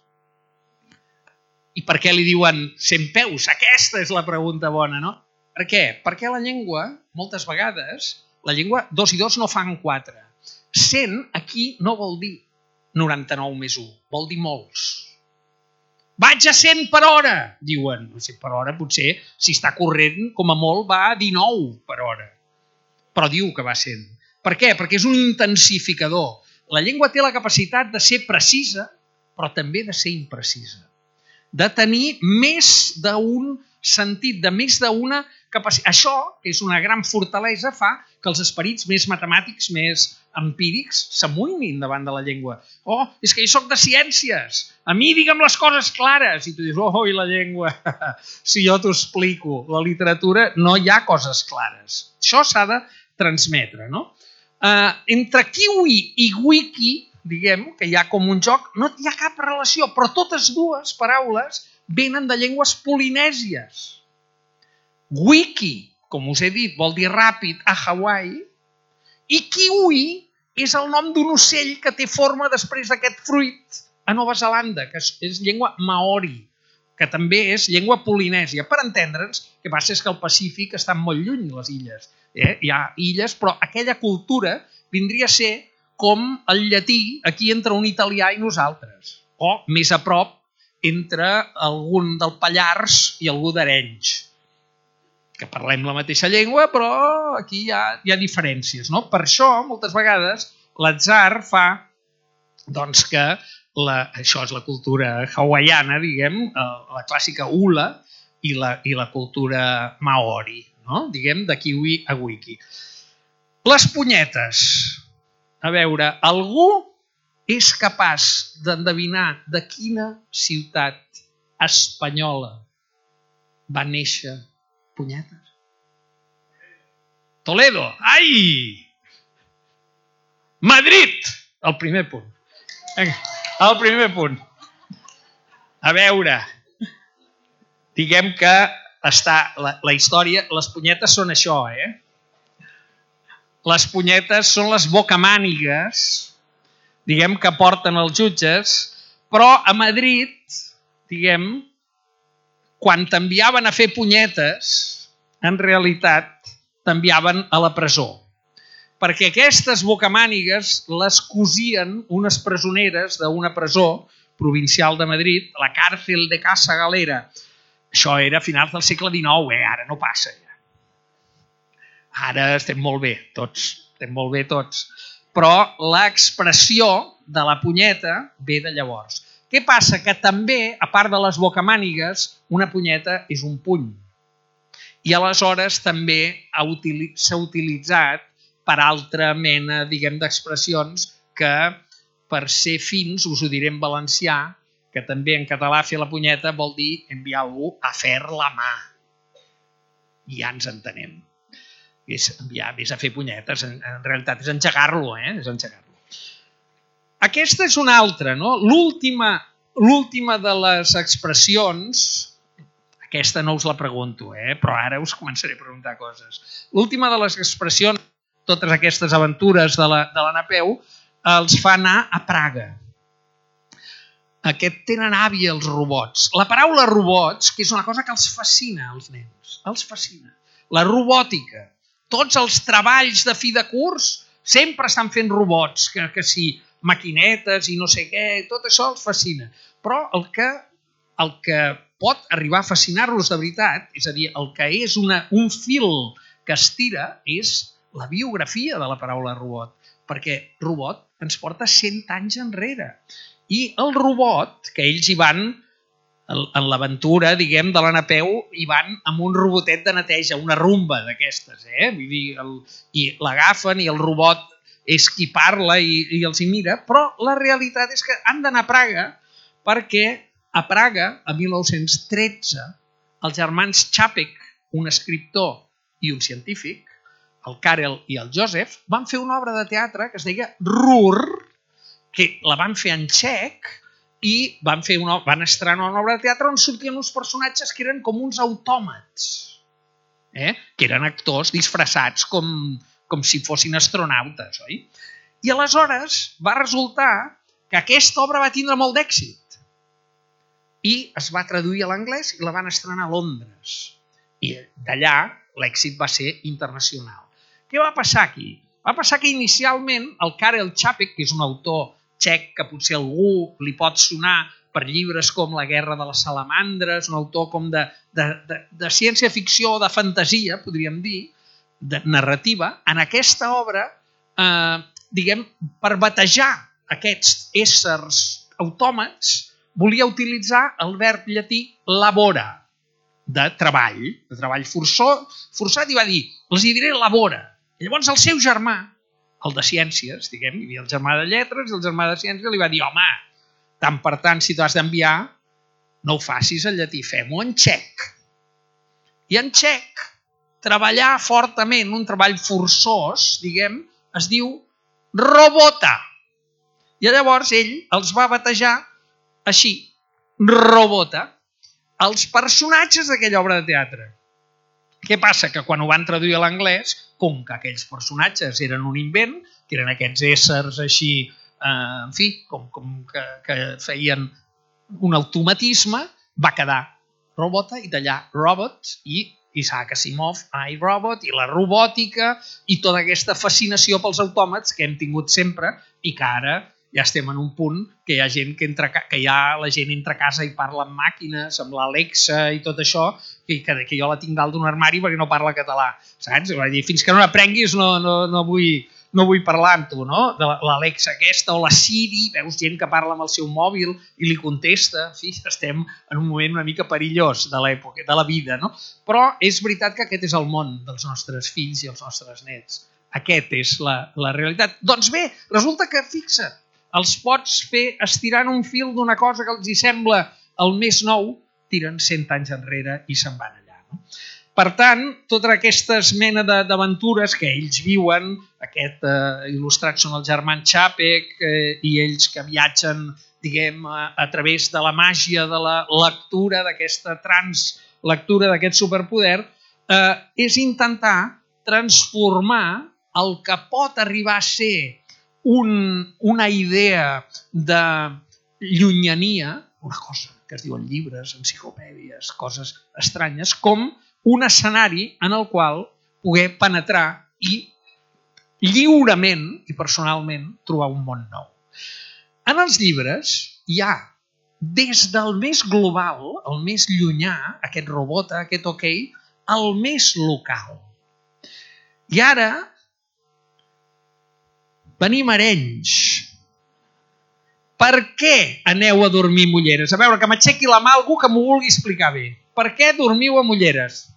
I per què li diuen centpeus? Aquesta és la pregunta bona, no? Per què? Perquè la llengua, moltes vegades, la llengua dos i dos no fan quatre. cent aquí no vol dir noranta-nou més u, vol dir molts. Vaig a cent per hora, diuen. cent per hora potser, si està corrent, com a molt va a dinou per hora. Però diu que va a cent. Per què? Perquè és un intensificador. La llengua té la capacitat de ser precisa, però també de ser imprecisa. De tenir més d'un sentit, de més d'una capacitat. Això, que és una gran fortalesa, fa que els esperits més matemàtics, més empírics, s'amoïnin davant de la llengua. Oh, és que jo soc de ciències. A mi digue'm les coses clares. I tu dius, oh, i la llengua. Si jo t'ho explico, la literatura no hi ha coses clares. Això s'ha de transmetre, no? Uh, entre kiwi i wiki, diguem, que hi ha com un joc, no hi ha cap relació, però totes dues paraules venen de llengües polinèsies. Wiki, com us he dit, vol dir ràpid a Hawaii, i kiwi és el nom d'un ocell que té forma després d'aquest fruit a Nova Zelanda, que és llengua maori, que també és llengua polinèsia. Per entendre'ns, el que passa és que el Pacífic està molt lluny, les illes. Eh? Hi ha illes, però aquella cultura vindria a ser com el llatí aquí entre un italià i nosaltres, o més a prop entre algun del Pallars i algú d'Arenys, que parlem la mateixa llengua, però aquí hi ha, hi ha diferències. No? Per això, moltes vegades, l'atzar fa doncs, que la, això és la cultura hawaiana, diguem, la clàssica hula i la, i la cultura maori, no? Diguem, de kiwi a wiki. Les punyetes. A veure, algú és capaç d'endevinar de quina ciutat espanyola va néixer Punyetes? Toledo. Ai! Madrid! El primer punt. El primer punt. A veure, diguem que està la, la història, les punyetes són això, eh? Les punyetes són les bocamànigues, diguem que porten els jutges, però a Madrid, diguem, quan t'enviaven a fer punyetes, en realitat t'enviaven a la presó. Perquè aquestes bocamànigues les cosien unes presoneres d'una presó provincial de Madrid, la càrcel de Casa Galera. Això era a finals del segle dinou, eh? Ara no passa. Ja. Ara estem molt bé, tots. Estem molt bé tots. Però l'expressió de la punyeta ve de llavors. Què passa? Que també, a part de les bocamànigues, una punyeta és un puny. I aleshores també s'ha utilitzat per altra mena, diguem, d'expressions que, per ser fins, us ho diré en valencià, que també en català fer la punyeta vol dir enviar algú a fer la mà. I ja ens entenem. És enviar, vés a fer punyetes, en, en realitat és engegar-lo, eh? És engegar-lo. Aquesta és una altra, no? L'última, l'última de les expressions, aquesta no us la pregunto, eh? Però ara us començaré a preguntar coses. L'última de les expressions, totes aquestes aventures de la, de la Napeu, els fa anar a Praga. Aquest tenen àvia els robots. La paraula robots, que és una cosa que els fascina als nens, els fascina. La robòtica, tots els treballs de fi de curs Sempre estan fent robots, que, que sí, maquinetes i no sé què, tot això els fascina. Però el que, el que pot arribar a fascinar-los de veritat, és a dir, el que és una, un fil que estira, és la biografia de la paraula robot. Perquè robot ens porta cent anys enrere. I el robot, que ells hi van, en l'aventura, diguem, de la Napeu, hi van amb un robotet de neteja, una rumba d'aquestes, eh? Vull dir, el, i l'agafen i el robot és qui parla i, i els hi mira, però la realitat és que han d'anar a Praga perquè a Praga, a mil nou-cents tretze, els germans Čapek, un escriptor i un científic, el Karel i el Josef, van fer una obra de teatre que es deia Rur, que la van fer en txec i van, fer una, van estrenar una obra de teatre on sortien uns personatges que eren com uns autòmats, eh? Que eren actors disfressats com, com si fossin astronautes, oi? I aleshores va resultar que aquesta obra va tindre molt d'èxit i es va traduir a l'anglès i la van estrenar a Londres. I d'allà l'èxit va ser internacional. Què va passar aquí? Va passar que inicialment el Karel Čapek, que és un autor txec que potser algú li pot sonar per llibres com La guerra de les salamandres, un autor com de, de, de, de ciència-ficció o de fantasia, podríem dir, de narrativa, en aquesta obra, eh, diguem, per batejar aquests éssers autòmats, volia utilitzar el verb llatí labora, de treball, de treball forçós, forçat, i va dir, els hi diré labora. I llavors el seu germà, el de ciències, diguem, hi havia el germà de lletres i el germà de ciències, li va dir, home, tant per tant, si t'ho has d'enviar, no ho facis en llatí, fem-ho en txec. I en txec, treballar fortament, un treball forçós, diguem, es diu robota. I llavors ell els va batejar així, robota, els personatges d'aquella obra de teatre. Què passa? Que quan ho van traduir a l'anglès, com que aquells personatges eren un invent, que eren aquests éssers així, eh, en fi, com, com que, que feien un automatisme, va quedar robota i d'allà robot i Isaac Asimov, iRobot, i la robòtica i tota aquesta fascinació pels autòmats que hem tingut sempre i que ara ja estem en un punt que hi ha gent que, entra, que hi ha la gent entra a casa i parla amb màquines, amb l'Alexa i tot això, que, que jo la tinc dalt d'un armari perquè no parla català, saps? Fins que no l'aprenguis no, no, no, vull, no vull parlar amb tu, no? De l'Alexa aquesta o la Siri, veus gent que parla amb el seu mòbil i li contesta, en fi, estem en un moment una mica perillós de l'època, de la vida, no? Però és veritat que aquest és el món dels nostres fills i els nostres nets. Aquest és la, la realitat. Doncs bé, resulta que, fixa't, els pots fer estirant un fil d'una cosa que els hi sembla el més nou, tiren cent anys enrere i se'n van allà. No? Per tant, totes aquestes mena d'aventures que ells viuen, aquest eh, il·lustrat són els germans Čapek eh, i ells que viatgen, diguem, a, a través de la màgia de la lectura, d'aquesta translectura d'aquest superpoder, eh, és intentar transformar el que pot arribar a ser Un, una idea de llunyania, una cosa que es diuen llibres, enciclopèdies, coses estranyes, com un escenari en el qual poder penetrar i lliurement i personalment trobar un món nou. En els llibres hi ha des del més global, el més llunyà, aquest robota, aquest ok, el més local. I ara venim Arenys. Per què aneu a dormir amb ulleres? A veure, que m'aixequi la mà algú que m'ho vulgui explicar bé. Per què dormiu amb ulleres?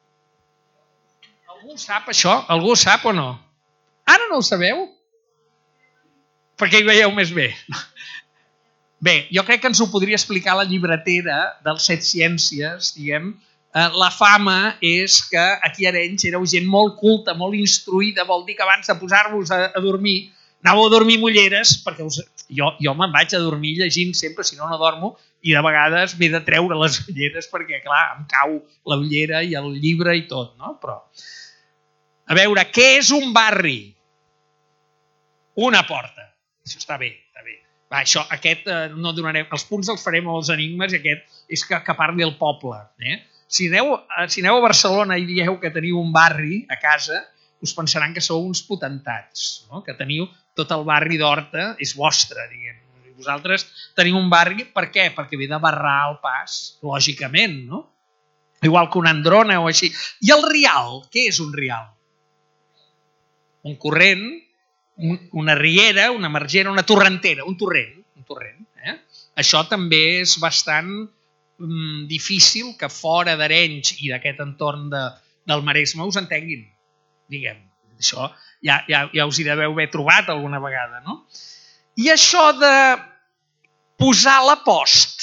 Algú sap això? Algú sap o no? Ara no ho sabeu? Perquè hi veieu més bé. Bé, jo crec que ens ho podria explicar la llibretera dels Set Ciències, diguem. La fama és que aquí a Arenys éreu gent molt culta, molt instruïda, vol dir que abans de posar-vos a, a dormir, anàveu a dormir amb ulleres, perquè us, jo, jo me'n vaig a dormir llegint sempre, si no, no dormo, i de vegades m'he de treure les ulleres perquè, clar, em cau la ullera i el llibre i tot, no? Però, a veure, què és un barri? Una porta. Això està bé, està bé. Va, això, aquest eh, no donarem, els punts els farem als enigmes i aquest és que, que parli el poble, eh? Si aneu, si aneu a Barcelona i dieu que teniu un barri a casa, us pensaran que sou uns potentats, no? Que teniu tot el barri d'Horta, és vostre, diguem. Vosaltres teniu un barri, per què? Perquè ve de barrar el pas, lògicament, no? Igual que una androna o així. I el rial, què és un rial? Un corrent, una riera, una margera, una torrentera, un torrent. Un torrent eh? Això també és bastant mm, difícil que fora d'Arenys i d'aquest entorn de, del Maresme us entenguin, diguem. Això ja, ja, ja us hi deveu haver trobat alguna vegada, no? I això de posar la post.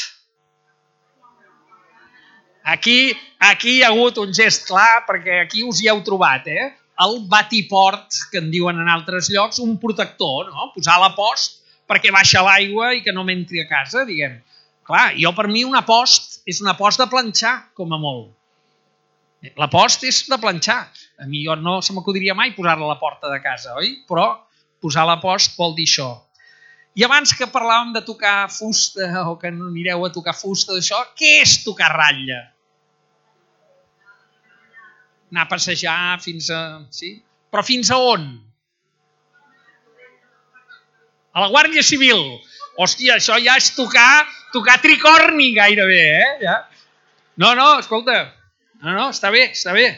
Aquí, aquí hi ha hagut un gest clar, perquè aquí us hi heu trobat, eh? El batiport, que en diuen en altres llocs, un protector, no? Posar la post perquè baixa l'aigua i que no m'entri a casa, diguem. Clar, jo per mi una post és una post de planxar, com a molt. La post és de planxar. A mi jo no se m'acudiria mai posar-la a la porta de casa, oi? Però posar la post vol dir això. I abans que parlàvem de tocar fusta o que no anireu a tocar fusta d'això, què és tocar ratlla? Anar a passejar fins a... Sí? Però fins a on? A la Guàrdia Civil. Hòstia, això ja és tocar, tocar tricorni gairebé, eh? Ja. No, no, escolta. No, no, està bé, està bé.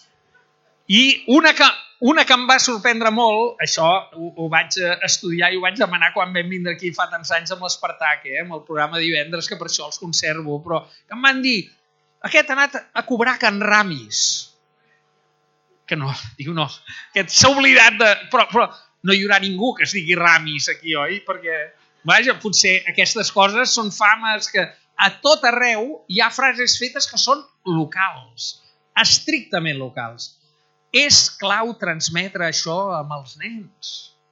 I una que, una que em va sorprendre molt, això ho, ho vaig estudiar i ho vaig demanar quan vam vindre aquí fa tants anys amb l'Espartac, eh? Amb el programa divendres, que per això els conservo, però que em van dir, aquest ha anat a cobrar Can Ramis. Que no, diu no, aquest s'ha oblidat de... Però, però no hi haurà ningú que es digui Ramis aquí, oi? Perquè, vaja, potser aquestes coses són fames que a tot arreu hi ha frases fetes que són locals, estrictament locals. És clau transmetre això amb els nens.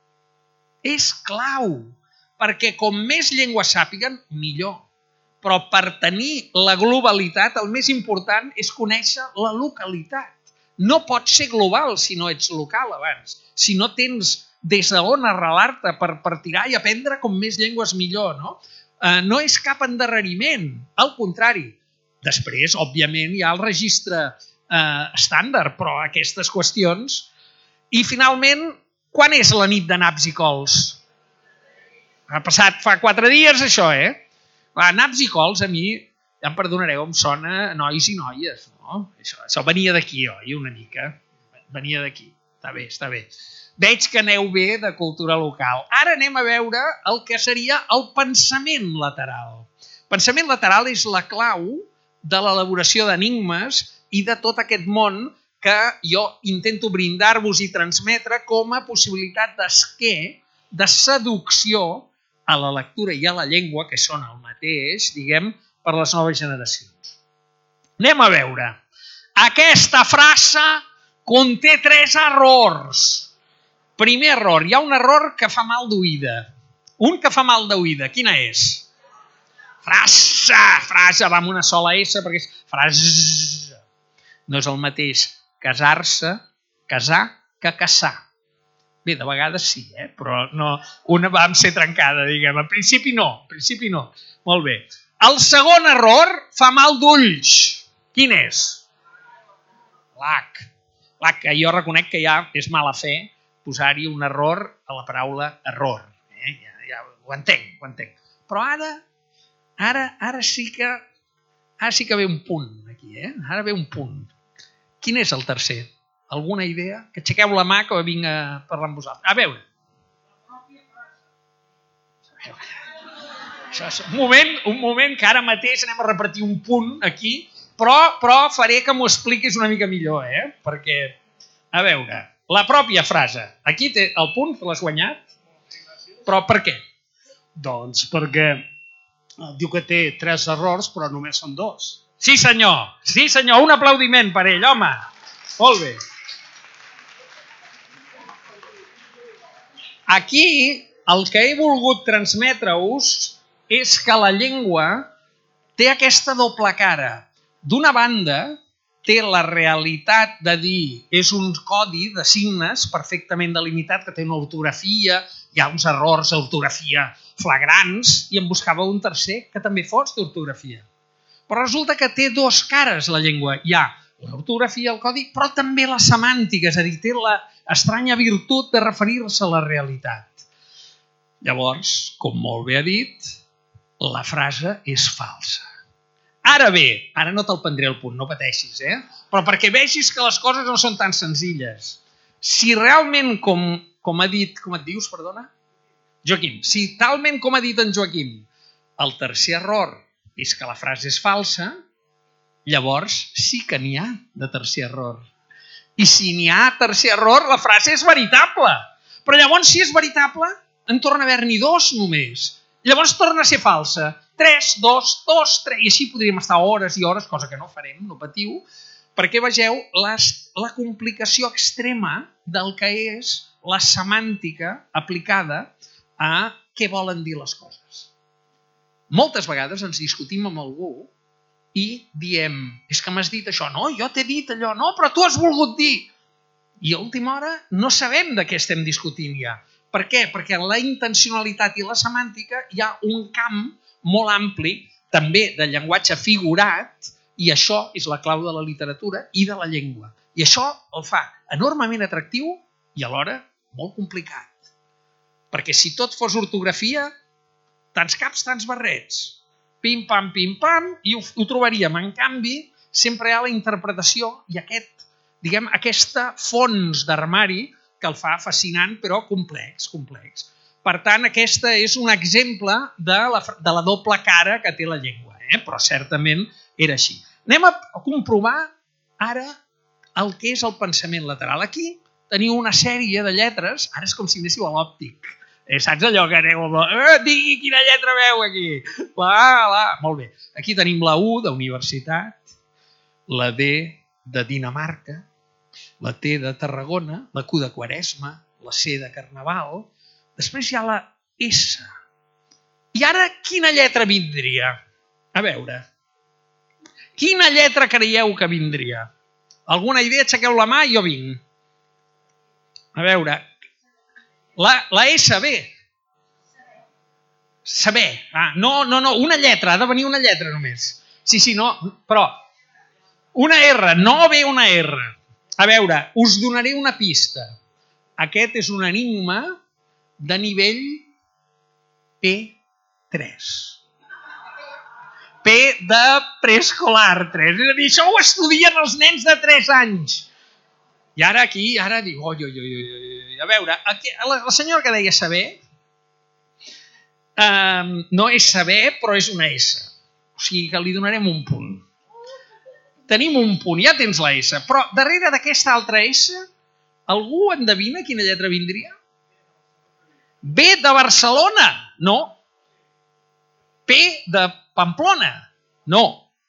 És clau, perquè com més llengües sàpiguen, millor. Però per tenir la globalitat, el més important és conèixer la localitat. No pots ser global si no ets local abans. Si no tens des d'on arrelar-te per, per tirar i aprendre com més llengües millor, no? Eh, no és cap endarreriment, al contrari. Després, òbviament, hi ha el registre eh, estàndard, però aquestes qüestions... I, finalment, quan és la nit de naps i cols? Ha passat fa quatre dies, això, eh? Va, naps i cols, a mi, ja em perdonareu, em sona nois i noies, no? Això, això venia d'aquí, oi, una mica. Venia d'aquí. Està bé, està bé. Veig que aneu bé de cultura local. Ara anem a veure el que seria el pensament lateral. Pensament lateral és la clau de l'elaboració d'enigmes i de tot aquest món que jo intento brindar-vos i transmetre com a possibilitat d'esquer, de seducció a la lectura i a la llengua, que són el mateix, diguem, per les noves generacions. Anem a veure. Aquesta frase conté tres errors. Primer error, hi ha un error que fa mal d'oïda. Un que fa mal d'oïda, quina és? Frase, frase, va amb una sola S, perquè és frase. No és el mateix casar-se, casar, que caçar. Bé, de vegades sí, eh? Però no, una va ser trencada, diguem. Al principi no, al principi no. Molt bé. El segon error fa mal d'ulls. Quin és? L'H. L'H, que jo reconec que ja és mala fe posar-hi un error a la paraula error. Eh? Ja, ja ho entenc, ho entenc. Però ara, ara, ara sí que, ara sí que ve un punt aquí, eh? Ara ve un punt. Quin és el tercer? Alguna idea? Que aixequeu la mà que vinc a parlar amb vosaltres. A veure. Això és un moment, un moment que ara mateix anem a repetir un punt aquí, però, però faré que m'ho expliquis una mica millor, eh? Perquè, a veure, la pròpia frase. Aquí té el punt que l'has guanyat, però per què? Doncs perquè diu que té tres errors, però només són dos. Sí, senyor. Sí, senyor. Un aplaudiment per ell, home. Molt bé. Aquí el que he volgut transmetre-us és que la llengua té aquesta doble cara. D'una banda, té la realitat de dir, és un codi de signes perfectament delimitat, que té una ortografia, hi ha uns errors d'ortografia flagrants, i en buscava un tercer que també fos d'ortografia. Però resulta que té dos cares la llengua. Hi ha l'ortografia, el codi, però també la semàntica, és a dir, té la estranya virtut de referir-se a la realitat. Llavors, com molt bé ha dit, la frase és falsa. Ara bé, ara no te'l prendré el punt, no pateixis, eh? Però perquè vegis que les coses no són tan senzilles. Si realment, com, com ha dit, com et dius, perdona? Joaquim, si talment com ha dit en Joaquim, el tercer error és que la frase és falsa, llavors sí que n'hi ha de tercer error. I si n'hi ha tercer error, la frase és veritable. Però llavors, si és veritable, en torna a haver-n'hi dos només. Llavors torna a ser falsa. Tres, dos, dos, tres, i així podríem estar hores i hores, cosa que no farem, no patiu, perquè vegeu les, la complicació extrema del que és la semàntica aplicada a què volen dir les coses. Moltes vegades ens discutim amb algú i diem, és que m'has dit això, no, jo t'he dit allò, no, però tu has volgut dir. I a última hora no sabem de què estem discutint ja. Per què? Perquè en la intencionalitat i la semàntica hi ha un camp molt ampli, també de llenguatge figurat, i això és la clau de la literatura i de la llengua. I això el fa enormement atractiu i alhora molt complicat. Perquè si tot fos ortografia, tants caps, tants barrets. Pim-pam, pim-pam, i ho, ho trobaríem. En canvi, sempre hi ha la interpretació i aquest, diguem, aquesta fons d'armari que el fa fascinant, però complex, complex. Per tant, aquesta és un exemple de la, de la doble cara que té la llengua, eh? Però certament era així. Anem a comprovar ara el que és el pensament lateral. Aquí teniu una sèrie de lletres, ara és com si anéssiu a l'òptic. Eh, saps allò que aneu? Eh, digui quina lletra veu aquí. La A, la A. Molt bé. Aquí tenim la U d'universitat, la D de Dinamarca, la T de Tarragona, la Q de Quaresma, la C de Carnaval. Després hi ha la S. I ara quina lletra vindria? A veure, quina lletra creieu que vindria? Alguna idea? Aixequeu la mà i jo vinc. A veure, la, la S, bé. Saber. Ah, no, no, no, una lletra, ha de venir una lletra només. Sí, sí, no, però una R, no ve una R. A veure, us donaré una pista. Aquest és un enigma de nivell P tres. P de preescolar tres. És a dir, això ho estudien els nens de tres anys. I ara aquí, ara dic, oi, oi, oi, oi. A veure, aquí, la, la senyora que deia saber, eh, no és saber, però és una S. O sigui que li donarem un punt. Tenim un punt, ja tens la S, però darrere d'aquesta altra S, algú endevina quina lletra vindria? B de Barcelona? No. P de Pamplona? No.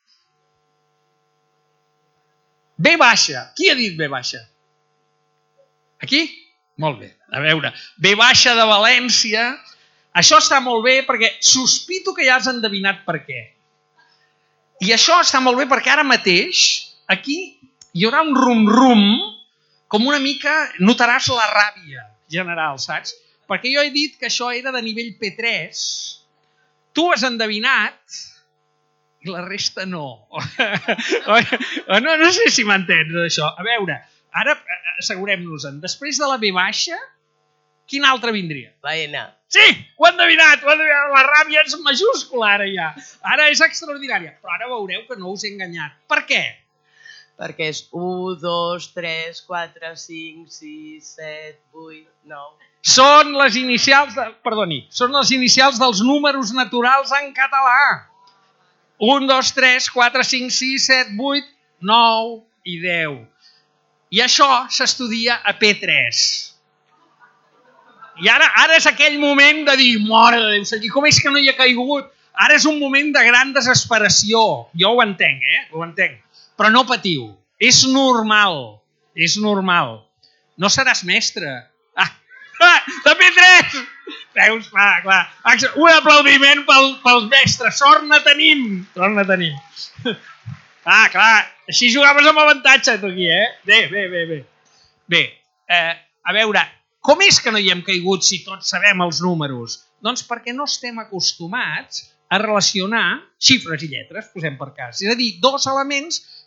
B baixa. Qui ha dit B baixa? Aquí? Molt bé. A veure, B baixa de València. Això està molt bé perquè sospito que ja has endevinat per què. I això està molt bé perquè ara mateix aquí hi haurà un rum-rum, com una mica notaràs la ràbia general, saps? Perquè jo he dit que això era de nivell P tres, tu has endevinat i la resta no. no, no sé si m'entens això. A veure, ara assegurem-nos-en, després de la B baixa, quina altra vindria? La N. Sí, ho he endevinat, ho he endevinat. La ràbia és majúscula ara ja. Ara és extraordinària, però ara veureu que no us he enganyat. Per què? Perquè és u, dos, tres, quatre, cinc, sis, set, vuit, nou... Són les inicials, de, perdoni, són les inicials dels números naturals en català. un, dos, tres, quatre, cinc, sis, set, vuit, nou i deu. I això s'estudia a P tres. I ara, ara és aquell moment de dir, mare de Déu, com és que no hi ha caigut? Ara és un moment de gran desesperació. Jo ho entenc, eh? Ho entenc. Però no patiu. És normal. És normal. No seràs mestre. Ah, de P tres! Veus, clar, clar. Un aplaudiment pel, pels mestres. Sort ne tenim. Sort ne tenim. Ah, clar. Així jugaves amb avantatge, tu aquí, eh? Bé, bé, bé, bé. Bé, eh, a veure, com és que no hi hem caigut si tots sabem els números? Doncs perquè no estem acostumats a relacionar xifres i lletres, posem per cas. És a dir, dos elements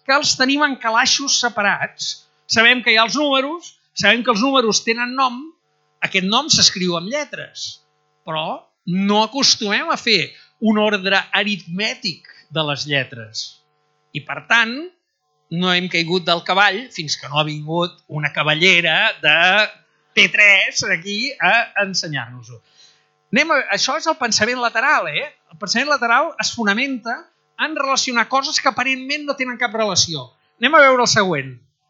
que els tenim en calaixos separats. Sabem que hi ha els números, sabem que els números tenen nom, aquest nom s'escriu amb lletres, però no acostumem a fer un ordre aritmètic de les lletres. I per tant, no hem caigut del cavall fins que no ha vingut una cavallera de T tres aquí a ensenyar-nos-ho. Això és el pensament lateral, eh? El pensament lateral es fonamenta en relacionar coses que aparentment no tenen cap relació. Anem a veure el següent.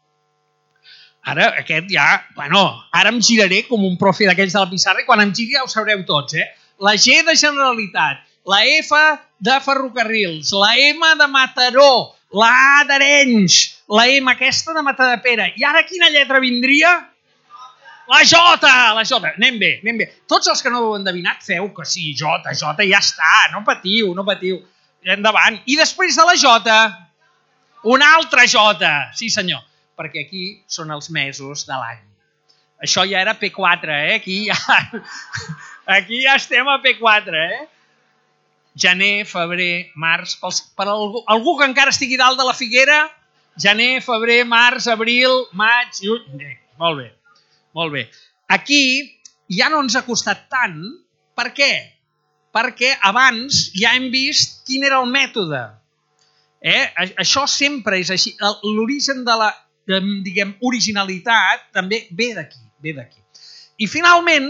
Ara, aquest ja, bueno, ara em giraré com un profe d'aquells de la pissarra i quan em giri ja ho sabreu tots, eh? La G de Generalitat, la F de Ferrocarrils, la M de Mataró, la A d'Arenys, la M aquesta de Matadepera. I ara quina lletra vindria? La J, la J. Anem bé, anem bé. Tots els que no ho heu endevinat, feu que sí, J, J, ja està, no patiu, no patiu. Endavant. I després de la J, una altra J. Sí, senyor, perquè aquí són els mesos de l'any. Això ja era P quatre, eh? Aquí ja, aquí ja estem a P quatre, eh? Gener, febrer, març... Per algú, algú que encara estigui dalt de la figuera, gener, febrer, març, abril, maig, juny... Bé, molt bé. Molt bé. Aquí ja no ens ha costat tant. Per què? Perquè abans ja hem vist quin era el mètode. Eh? Això sempre és així. L'origen de la, diguem, originalitat també ve d'aquí. Ve d'aquí. I finalment,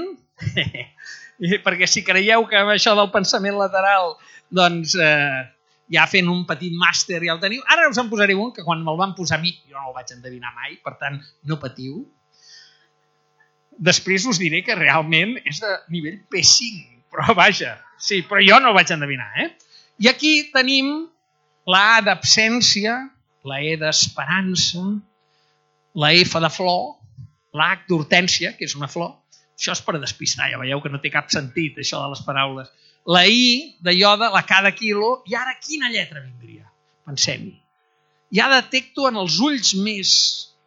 perquè si creieu que amb això del pensament lateral, doncs eh, ja fent un petit màster ja ho teniu, ara us en posaré un que quan me'l van posar a mi, jo no el vaig endevinar mai, per tant, no patiu. Després us diré que realment és de nivell P cinc, però vaja, sí, però jo no ho vaig endevinar, eh? I aquí tenim la A d'absència, la E d'esperança, la F de flor, l'H d'hortènsia, que és una flor. Això és per despistar, ja veieu que no té cap sentit, això de les paraules. La I de iode, la K de quilo, i ara quina lletra vindria? Pensem-hi. Ja detecto en els ulls més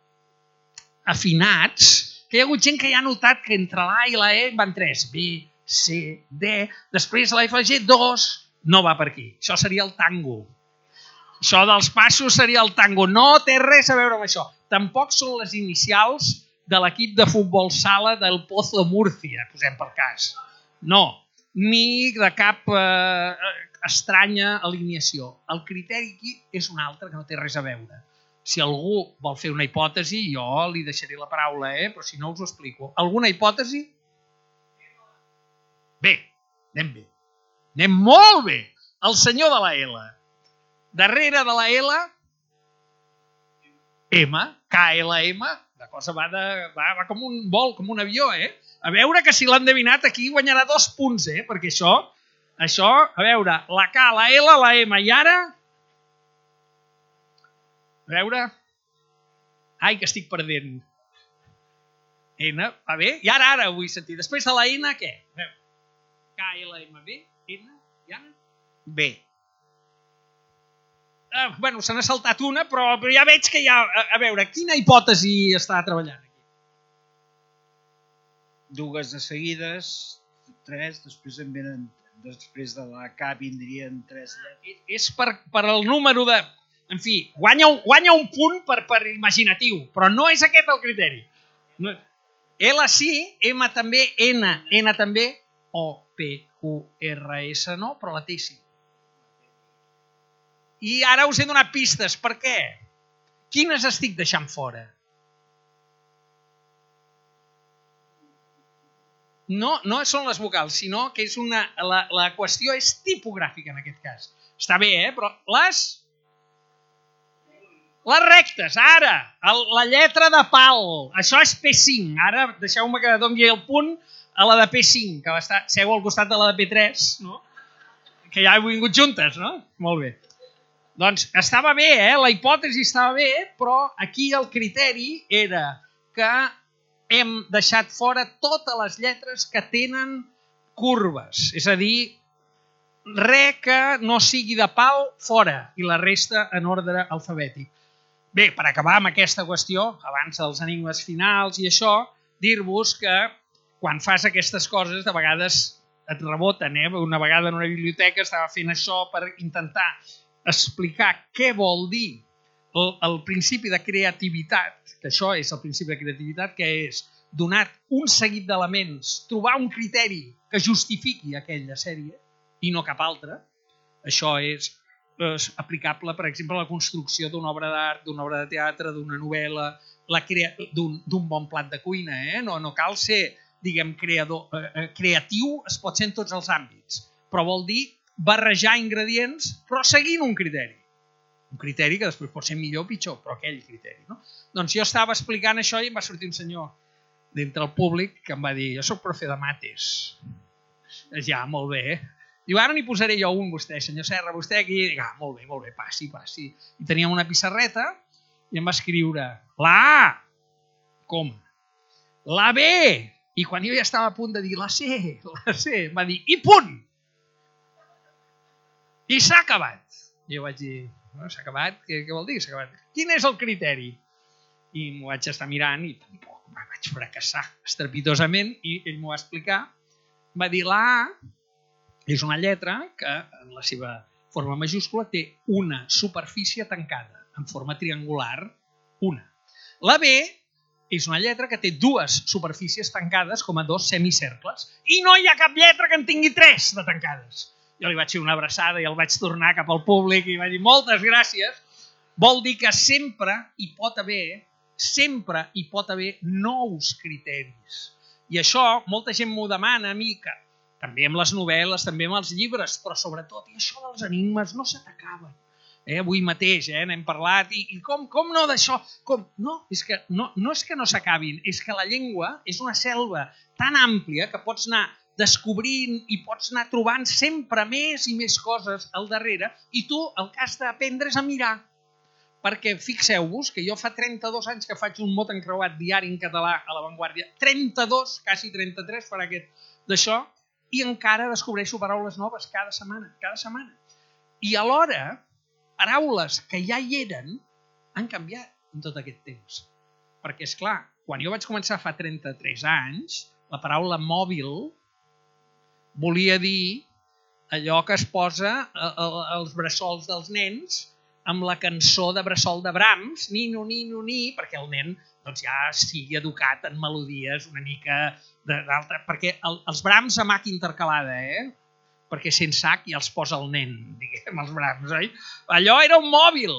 afinats que hi ha hagut gent que ja ha notat que entre l'A i la E van tres. B, C, D, després la F, G, dos. No va per aquí. Això seria el tango. Això dels passos seria el tango. No té res a veure amb això. Tampoc són les inicials de l'equip de futbol sala del Pozo Murcia, posem per cas. No, ni de cap eh, estranya alineació. El criteri aquí és un altre que no té res a veure. Si algú vol fer una hipòtesi, jo li deixaré la paraula, eh? Però si no us ho explico. Alguna hipòtesi? Bé, anem bé. Anem molt bé. El senyor de la L. Darrere de la L, M, K L M, la cosa va, de, va, va com un vol, com un avió, eh? A veure que si l'han endevinat aquí guanyarà dos punts, eh? Perquè això, això, a veure, la K, la L, la M i ara... A veure... Ai, que estic perdent. N, va bé? I ara, ara ho vull sentir. Després de la N, què? K, L, M, B, N, i ara? B. Ah, bueno, se n'ha saltat una, però, però ja veig que hi ha... A, a veure, quina hipòtesi està treballant aquí? Dues de seguides, tres, després en venen... Després de la K vindrien tres lletres. És per, per el número de... En fi, guanya, guanya un punt per, per imaginatiu, però no és aquest el criteri. No. L sí, M també, N, N també, O, P, Q, R, S no, però la T sí. I ara us he donat pistes. Per què? Quines estic deixant fora? No, no són les vocals, sinó que és una, la, la qüestió és tipogràfica en aquest cas. Està bé, eh? Però les... Les rectes, ara, el, la lletra de pal, això és P cinc. Ara deixeu-me que doni el punt a la de P cinc, que va estar, seu al costat de la de P tres, no? Que ja heu vingut juntes, no? Molt bé. Doncs estava bé, eh? La hipòtesi estava bé, però aquí el criteri era que hem deixat fora totes les lletres que tenen curves, és a dir, res que no sigui de pal fora i la resta en ordre alfabètic. Bé, per acabar amb aquesta qüestió, abans dels enigmes finals i això, dir-vos que quan fas aquestes coses de vegades et reboten. Eh? Una vegada en una biblioteca estava fent això per intentar explicar què vol dir el, el principi de creativitat, que això és el principi de creativitat, que és donar un seguit d'elements, trobar un criteri que justifiqui aquella sèrie i no cap altre. Això és, és aplicable, per exemple, a la construcció d'una obra d'art, d'una obra de teatre, d'una novel·la, d'un bon plat de cuina. Eh? No, no cal ser, diguem, creador, eh, creatiu, es pot ser en tots els àmbits, però vol dir barrejar ingredients, però seguint un criteri. Un criteri que després pot ser millor o pitjor, però aquell criteri. No? Doncs jo estava explicant això i em va sortir un senyor d'entre el públic que em va dir: jo soc profe de mates. Ja, molt bé. Eh? Diu, ara n'hi posaré jo un, vostè, senyor Serra, vostè aquí. Dic, ah, molt bé, molt bé, passi, passi. I tenia una pissarreta i em va escriure la A, com? La B. I quan jo ja estava a punt de dir la C, la C, em va dir, i punt. I s'ha acabat. I jo vaig dir, bueno, s'ha acabat? Què, què vol dir s'ha acabat? Quin és el criteri? I m'ho vaig estar mirant i tampoc vaig fracassar estrepitosament i ell m'ho va explicar. Em va dir, la A és una lletra que en la seva forma majúscula té una superfície tancada en forma triangular, una. La B és una lletra que té dues superfícies tancades com a dos semicercles i no hi ha cap lletra que en tingui tres de tancades. Jo li vaig fer una abraçada i el vaig tornar cap al públic i vaig dir moltes gràcies. Vol dir que sempre hi pot haver, sempre hi pot haver nous criteris. I això molta gent m'ho demana a mi, que també amb les novel·les, també amb els llibres, però sobretot, i això dels enigmes no se t'acaben. Eh, avui mateix eh, n'hem parlat, i, i com, com no d'això? Com? No, és que no, no és que no s'acabin, és que la llengua és una selva tan àmplia que pots anar descobrint i pots anar trobant sempre més i més coses al darrere i tu el que has d'aprendre és a mirar. Perquè fixeu-vos que jo fa trenta-dos anys que faig un mot encreuat diari en català a La Vanguardia, trenta-dos, quasi trenta-tres farà aquest d'això, i encara descobreixo paraules noves cada setmana, cada setmana. I alhora, paraules que ja hi eren han canviat en tot aquest temps. Perquè, és clar, quan jo vaig començar fa trenta-tres anys, la paraula mòbil volia dir allò que es posa als bressols dels nens amb la cançó de Bressol de Brahms, nino, nino, ni, perquè el nen doncs, ja sigui educat en melodies una mica d'altra, perquè el, els Brahms amb H intercalada, eh? Perquè sense H ja els posa el nen, diguem, els Brahms, oi? Allò era un mòbil.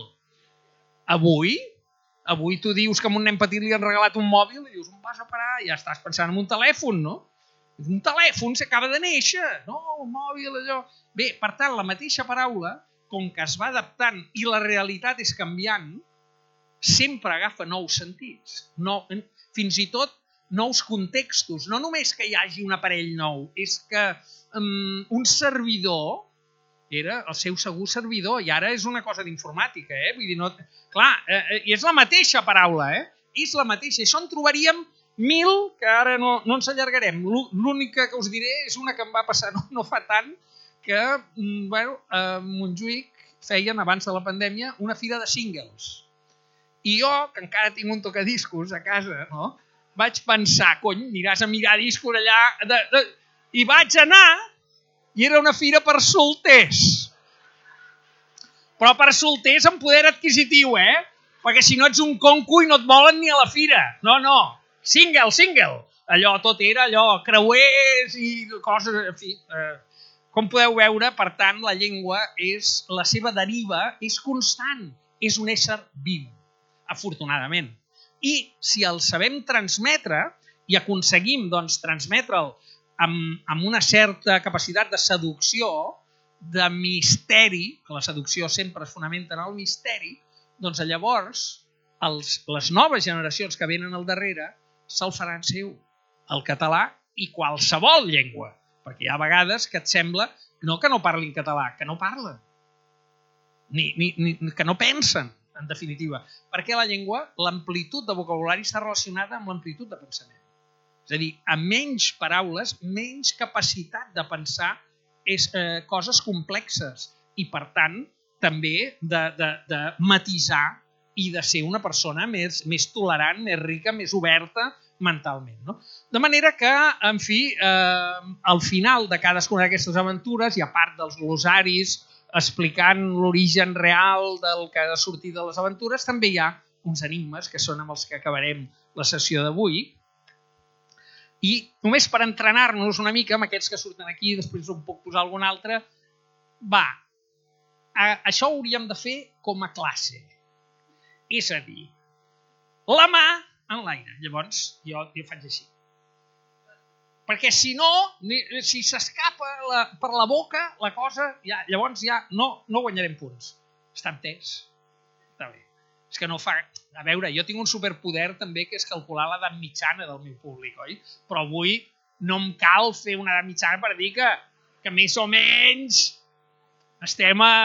Avui, avui tu dius que a un nen petit li han regalat un mòbil i dius, on vas a parar? Ja estàs pensant en un telèfon, no? Un telèfon s'acaba de néixer, no? Un mòbil, allò... Bé, per tant, la mateixa paraula, com que es va adaptant i la realitat és canviant, sempre agafa nous sentits, no, fins i tot nous contextos. No només que hi hagi un aparell nou, és que um, un servidor era el seu segur servidor i ara és una cosa d'informàtica. Eh? Vull dir, no, clar, eh, i és la mateixa paraula, eh? És la mateixa. Això en trobaríem mil, que ara no, no ens allargarem. L'única que us diré és una que em va passar no, no fa tant, que bueno, a Montjuïc feien, abans de la pandèmia, una fira de singles. I jo, que encara tinc un tocadiscos a casa, no? Vaig pensar, cony, aniràs a mirar discos allà... De, de... I vaig anar i era una fira per solters. Però per solters amb poder adquisitiu, eh? Perquè si no ets un conco i no et volen ni a la fira. No, no. Single, single. Allò tot era allò, creuers i coses... En fi, eh, com podeu veure, per tant, la llengua és, la seva deriva és constant, és un ésser viu, afortunadament. I si el sabem transmetre i aconseguim doncs, transmetre'l amb, amb una certa capacitat de seducció, de misteri, que la seducció sempre es fonamenta en el misteri, doncs llavors els, les noves generacions que venen al darrere se'l faran seu, el català i qualsevol llengua. Perquè hi ha vegades que et sembla no que no parlin català, que no parlen, ni, ni, ni, que no pensen, en definitiva. Perquè la llengua, l'amplitud de vocabulari està relacionada amb l'amplitud de pensament. És a dir, amb menys paraules, menys capacitat de pensar és, eh, coses complexes i, per tant, també de, de, de matisar i de ser una persona més, més tolerant, més rica, més oberta mentalment. No? De manera que, en fi, eh, al final de cadascuna d'aquestes aventures, i a part dels glossaris explicant l'origen real del que ha sortit de les aventures, també hi ha uns enigmes que són amb els que acabarem la sessió d'avui. I només per entrenar-nos una mica amb aquests que surten aquí, després en puc posar algun altre, va, això ho hauríem de fer com a classe. És a dir, la mà en l'aire. Llavors, jo, jo faig així. Perquè si no, si s'escapa la, per la boca la cosa, ja, llavors ja no, no guanyarem punts. Està entès? Està bé. És que no fa... A veure, jo tinc un superpoder també que és calcular l'edat mitjana del meu públic, oi? Però avui no em cal fer una edat mitjana per dir que, que més o menys estem a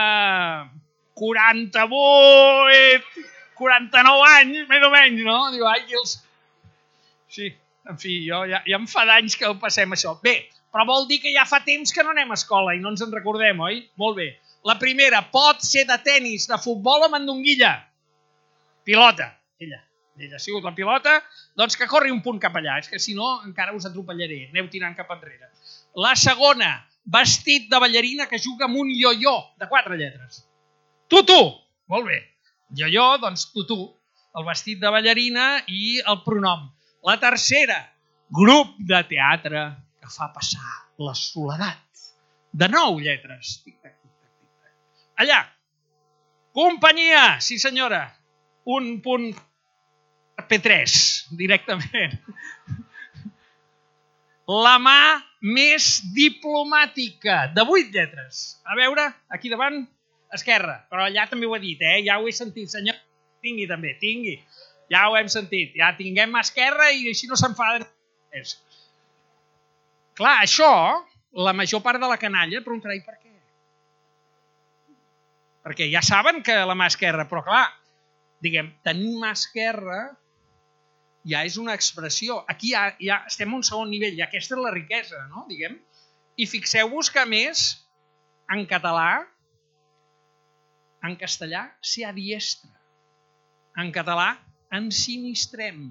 quaranta-vuit, quaranta-nou anys, més o menys, no? Diu, ai, els... Sí, en fi, jo ja, ja em fa d'anys que ho passem això. Bé, però vol dir que ja fa temps que no anem a escola i no ens en recordem, oi? Molt bé. La primera, pot ser de tennis, de futbol o mandonguilla? Pilota. Ella, ella ha sigut la pilota, doncs que corri un punt cap allà, és que si no encara us atropellaré, aneu tirant cap enrere. La segona, vestit de ballarina que juga amb un yo-yo de quatre lletres. Tutu. Molt bé. Yo-yo, doncs tutu. El vestit de ballarina i el pronom. La tercera, grup de teatre que fa passar la soledat. De nou lletres. Tic-tac, tic-tac, tic-tac. Allà. Companyia, sí senyora. Un punt P tres, directament. La mà més diplomàtica, de vuit lletres. A veure, aquí davant, esquerra. Però allà també ho he dit, eh? Ja ho he sentit, senyor. Tingui també, tingui. Ja ho hem sentit. Ja tinguem mà esquerra i així no s'enfaden. Clar, això, la major part de la canalla preguntarà, i per què? Perquè ja saben que la mà esquerra, però clar, diguem, tenir mà esquerra ja és una expressió. Aquí ja, ja estem a un segon nivell, i aquesta és la riquesa, no? Diguem. I fixeu-vos que, a més, en català, en castellà, s'hi ha diestra. En català, ensinistrem.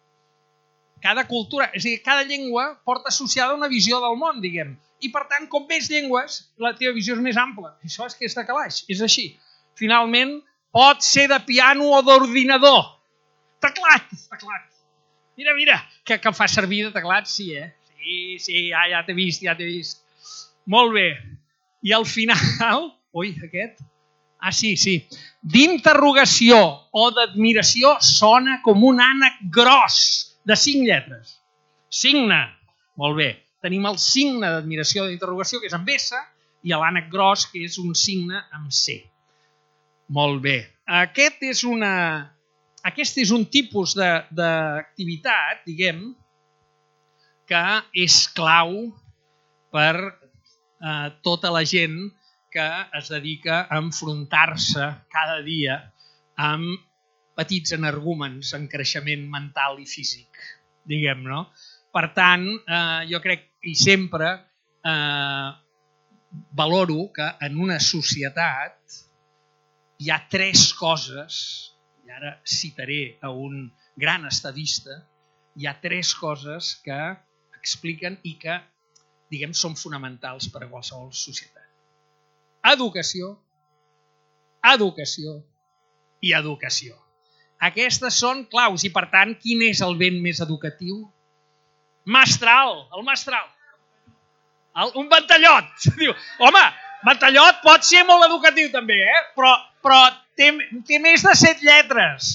Cada cultura, és a dir, cada llengua porta associada una visió del món, diguem. I, per tant, com més llengües, la teva visió és més ampla. Això és que és de calaix, és així. Finalment, pot ser de piano o d'ordinador. Teclat, teclat. Mira, mira, que, que fa servir de teclat, sí, eh? Sí, sí, ja, ja t'he vist, ja t'he vist. Molt bé. I al final... Ui, aquest... Ah, sí, sí. D'interrogació o d'admiració sona com un ànec gros de cinc lletres. Signe. Molt bé. Tenim el signe d'admiració o d'interrogació, que és amb S, i l'ànec gros, que és un signe amb C. Molt bé. Aquest és, una, aquest és un tipus d'activitat, diguem, que és clau per eh, tota la gent que es dedica a enfrontar-se cada dia amb petits energúmens en creixement mental i físic, diguem, no? Per tant, eh, jo crec i sempre eh, valoro que en una societat hi ha tres coses, i ara citaré a un gran estadista, hi ha tres coses que expliquen i que, diguem, són fonamentals per a qualsevol societat. Educació, educació i educació. Aquestes són claus i, per tant, quin és el vent més educatiu? Mestral, el mestral. El, un ventallot. Diu, home, ventallot pot ser molt educatiu també, eh? però, però té, té més de set lletres.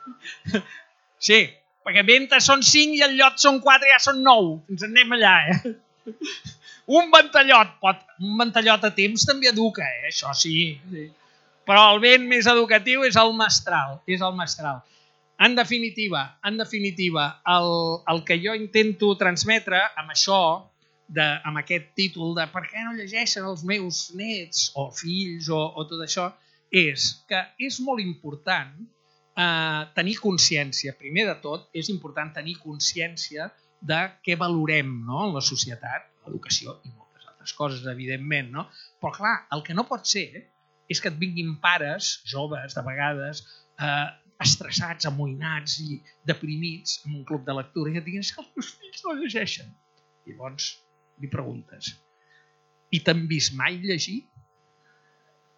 Sí, perquè ventes són cinc i el llot són quatre, ja són nou. Ens en anem allà, eh? Un ventallot, pot, un ventallot a temps també educa, eh? Això sí, sí. Però el vent més educatiu és el mestral, és el mestral. En definitiva, en definitiva, el, el que jo intento transmetre amb això, de, amb aquest títol de per què no llegeixen els meus nets o fills o, o tot això, és que és molt important eh, tenir consciència. Primer de tot, és important tenir consciència de què valorem, no, en la societat, l'educació i moltes altres coses, evidentment, no? Però clar, el que no pot ser és que et vinguin pares, joves, de vegades, eh, estressats, amoïnats i deprimits en un club de lectura i et diguin que els meus fills no llegeixen. Llavors li preguntes, i t'han vist mai llegir?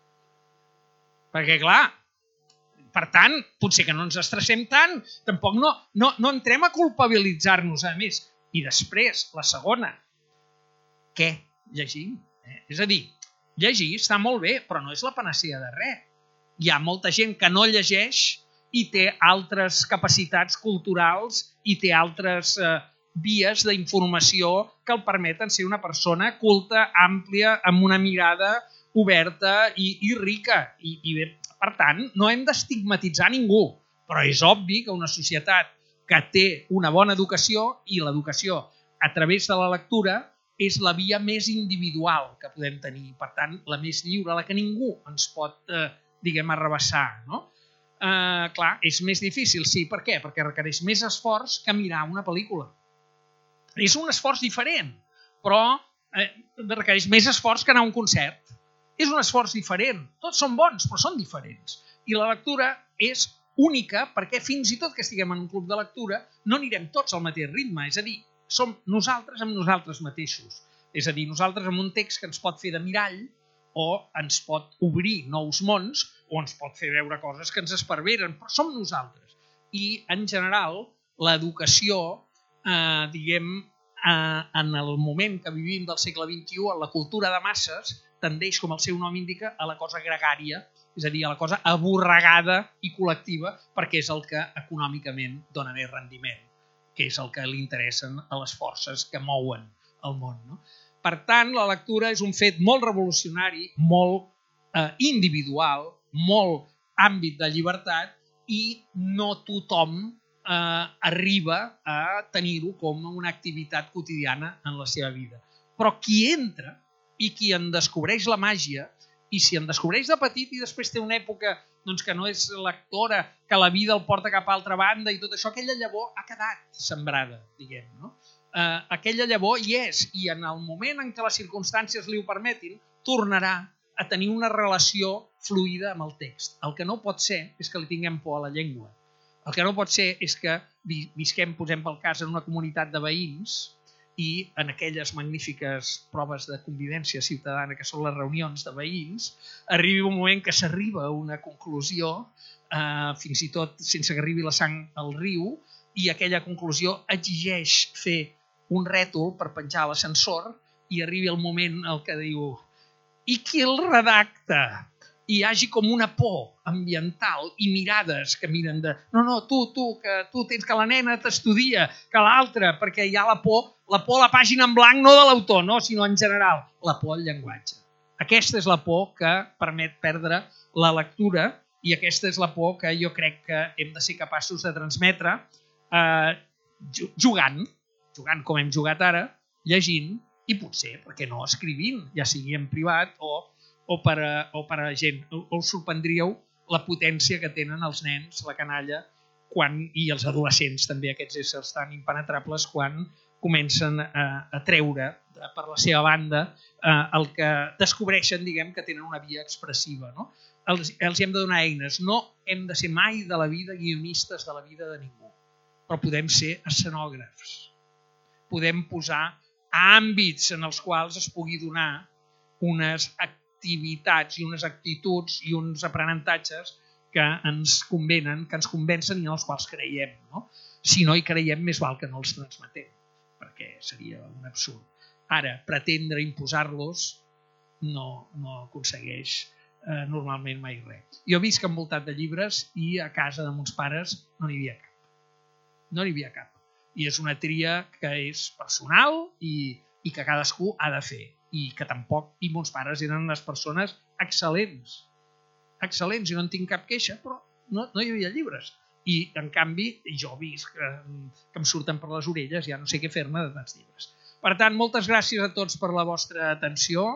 Perquè, clar, per tant, potser que no ens estressem tant, tampoc no, no, no entrem a culpabilitzar-nos, a més. I després, la segona, què llegim? Eh? És a dir, llegir està molt bé, però no és la panacea de res. Hi ha molta gent que no llegeix i té altres capacitats culturals i té altres eh, vies d'informació que el permeten ser una persona culta, àmplia, amb una mirada oberta i, i rica. I, i bé, per tant, no hem d'estigmatitzar ningú, però és obvi que una societat que té una bona educació i l'educació a través de la lectura és la via més individual que podem tenir. Per tant, la més lliure, la que ningú ens pot, eh, diguem, arrabassar. No? Eh, clar, és més difícil, sí. Per què? Perquè requereix més esforç que mirar una pel·lícula. És un esforç diferent, però eh, requereix més esforç que anar a un concert. És un esforç diferent. Tots són bons, però són diferents. I la lectura és única perquè fins i tot que estiguem en un club de lectura no anirem tots al mateix ritme. És a dir, som nosaltres amb nosaltres mateixos. És a dir, nosaltres amb un text que ens pot fer de mirall o ens pot obrir nous mons o ens pot fer veure coses que ens esparveren, però som nosaltres. I, en general, l'educació, eh, diguem, eh, en el moment que vivim del segle vint-i-u, en la cultura de masses, tendeix, com el seu nom indica, a la cosa gregària, és a dir, a la cosa aborregada i col·lectiva, perquè és el que econòmicament dona més rendiment, que és el que li interessen a les forces que mouen el món. No? Per tant, la lectura és un fet molt revolucionari, molt eh, individual, molt àmbit de llibertat i no tothom eh, arriba a tenir-ho com una activitat quotidiana en la seva vida. Però qui entra i qui en descobreix la màgia, i si en descobreix de petit i després té una època doncs, que no és lectora, que la vida el porta cap a altra banda i tot això, aquella llavor ha quedat sembrada, diguem, no? Eh, aquella llavor hi és, i en el moment en què les circumstàncies li ho permetin, tornarà a tenir una relació fluida amb el text. El que no pot ser és que li tinguem por a la llengua. El que no pot ser és que visquem, posem pel cas, en una comunitat de veïns i en aquelles magnífiques proves de convivència ciutadana que són les reunions de veïns, arribi un moment que s'arriba a una conclusió, eh, fins i tot sense que arribi la sang al riu, i aquella conclusió exigeix fer un rètol per penjar a l'ascensor i arribi el moment en què diu i qui el redacta? I hi hagi com una por ambiental i mirades que miren de no, no, tu, tu, que tu tens que la nena t'estudia, que l'altra, perquè hi ha la por, la por a la pàgina en blanc, no de l'autor, no, sinó en general, la por al llenguatge. Aquesta és la por que permet perdre la lectura i aquesta és la por que jo crec que hem de ser capaços de transmetre eh, jugant, jugant com hem jugat ara, llegint i potser, perquè no, escrivint, ja sigui en privat o o per a, o per a gent. Us sorprendríeu la potència que tenen els nens, la canalla, quan, i els adolescents també, aquests éssers tan impenetrables, quan comencen a, a treure per la seva banda eh, el que descobreixen, diguem, que tenen una via expressiva. No? Els, els hem de donar eines. No hem de ser mai de la vida guionistes de la vida de ningú, però podem ser escenògrafs. Podem posar àmbits en els quals es pugui donar unes activitats activitats i unes actituds i uns aprenentatges que ens convenen, que ens convencen i en els quals creiem. No? Si no hi creiem, més val que no els transmetem, perquè seria un absurd. Ara, pretendre imposar-los no, no aconsegueix eh, normalment mai res. Jo visc envoltat de llibres i a casa de mons pares no n'hi havia cap. No n'hi havia cap. I és una tria que és personal i, i que cadascú ha de fer. I que tampoc, i mons pares eren unes persones excel·lents, excel·lents, i no en tinc cap queixa, però no, no hi havia llibres. I, en canvi, jo visc que, que em surten per les orelles, ja no sé què fer-ne de tants llibres. Per tant, moltes gràcies a tots per la vostra atenció.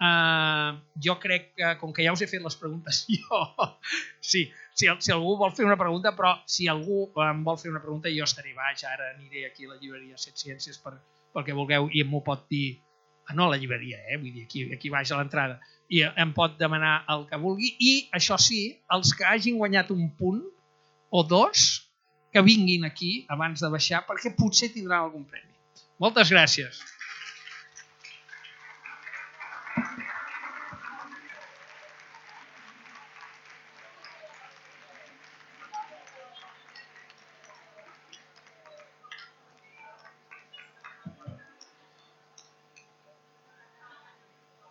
Uh, jo crec que, com que ja us he fet les preguntes, jo, sí, si, si algú vol fer una pregunta, però si algú em vol fer una pregunta, jo estaré baix, ara aniré aquí a la llibreria Set Ciències per, pel que vulgueu i m'ho pot dir. No a la llibreria, eh? Vull dir, aquí, aquí baix a l'entrada. I em pot demanar el que vulgui. I, això sí, els que hagin guanyat un punt o dos, que vinguin aquí abans de baixar, perquè potser tindran algun premi. Moltes gràcies.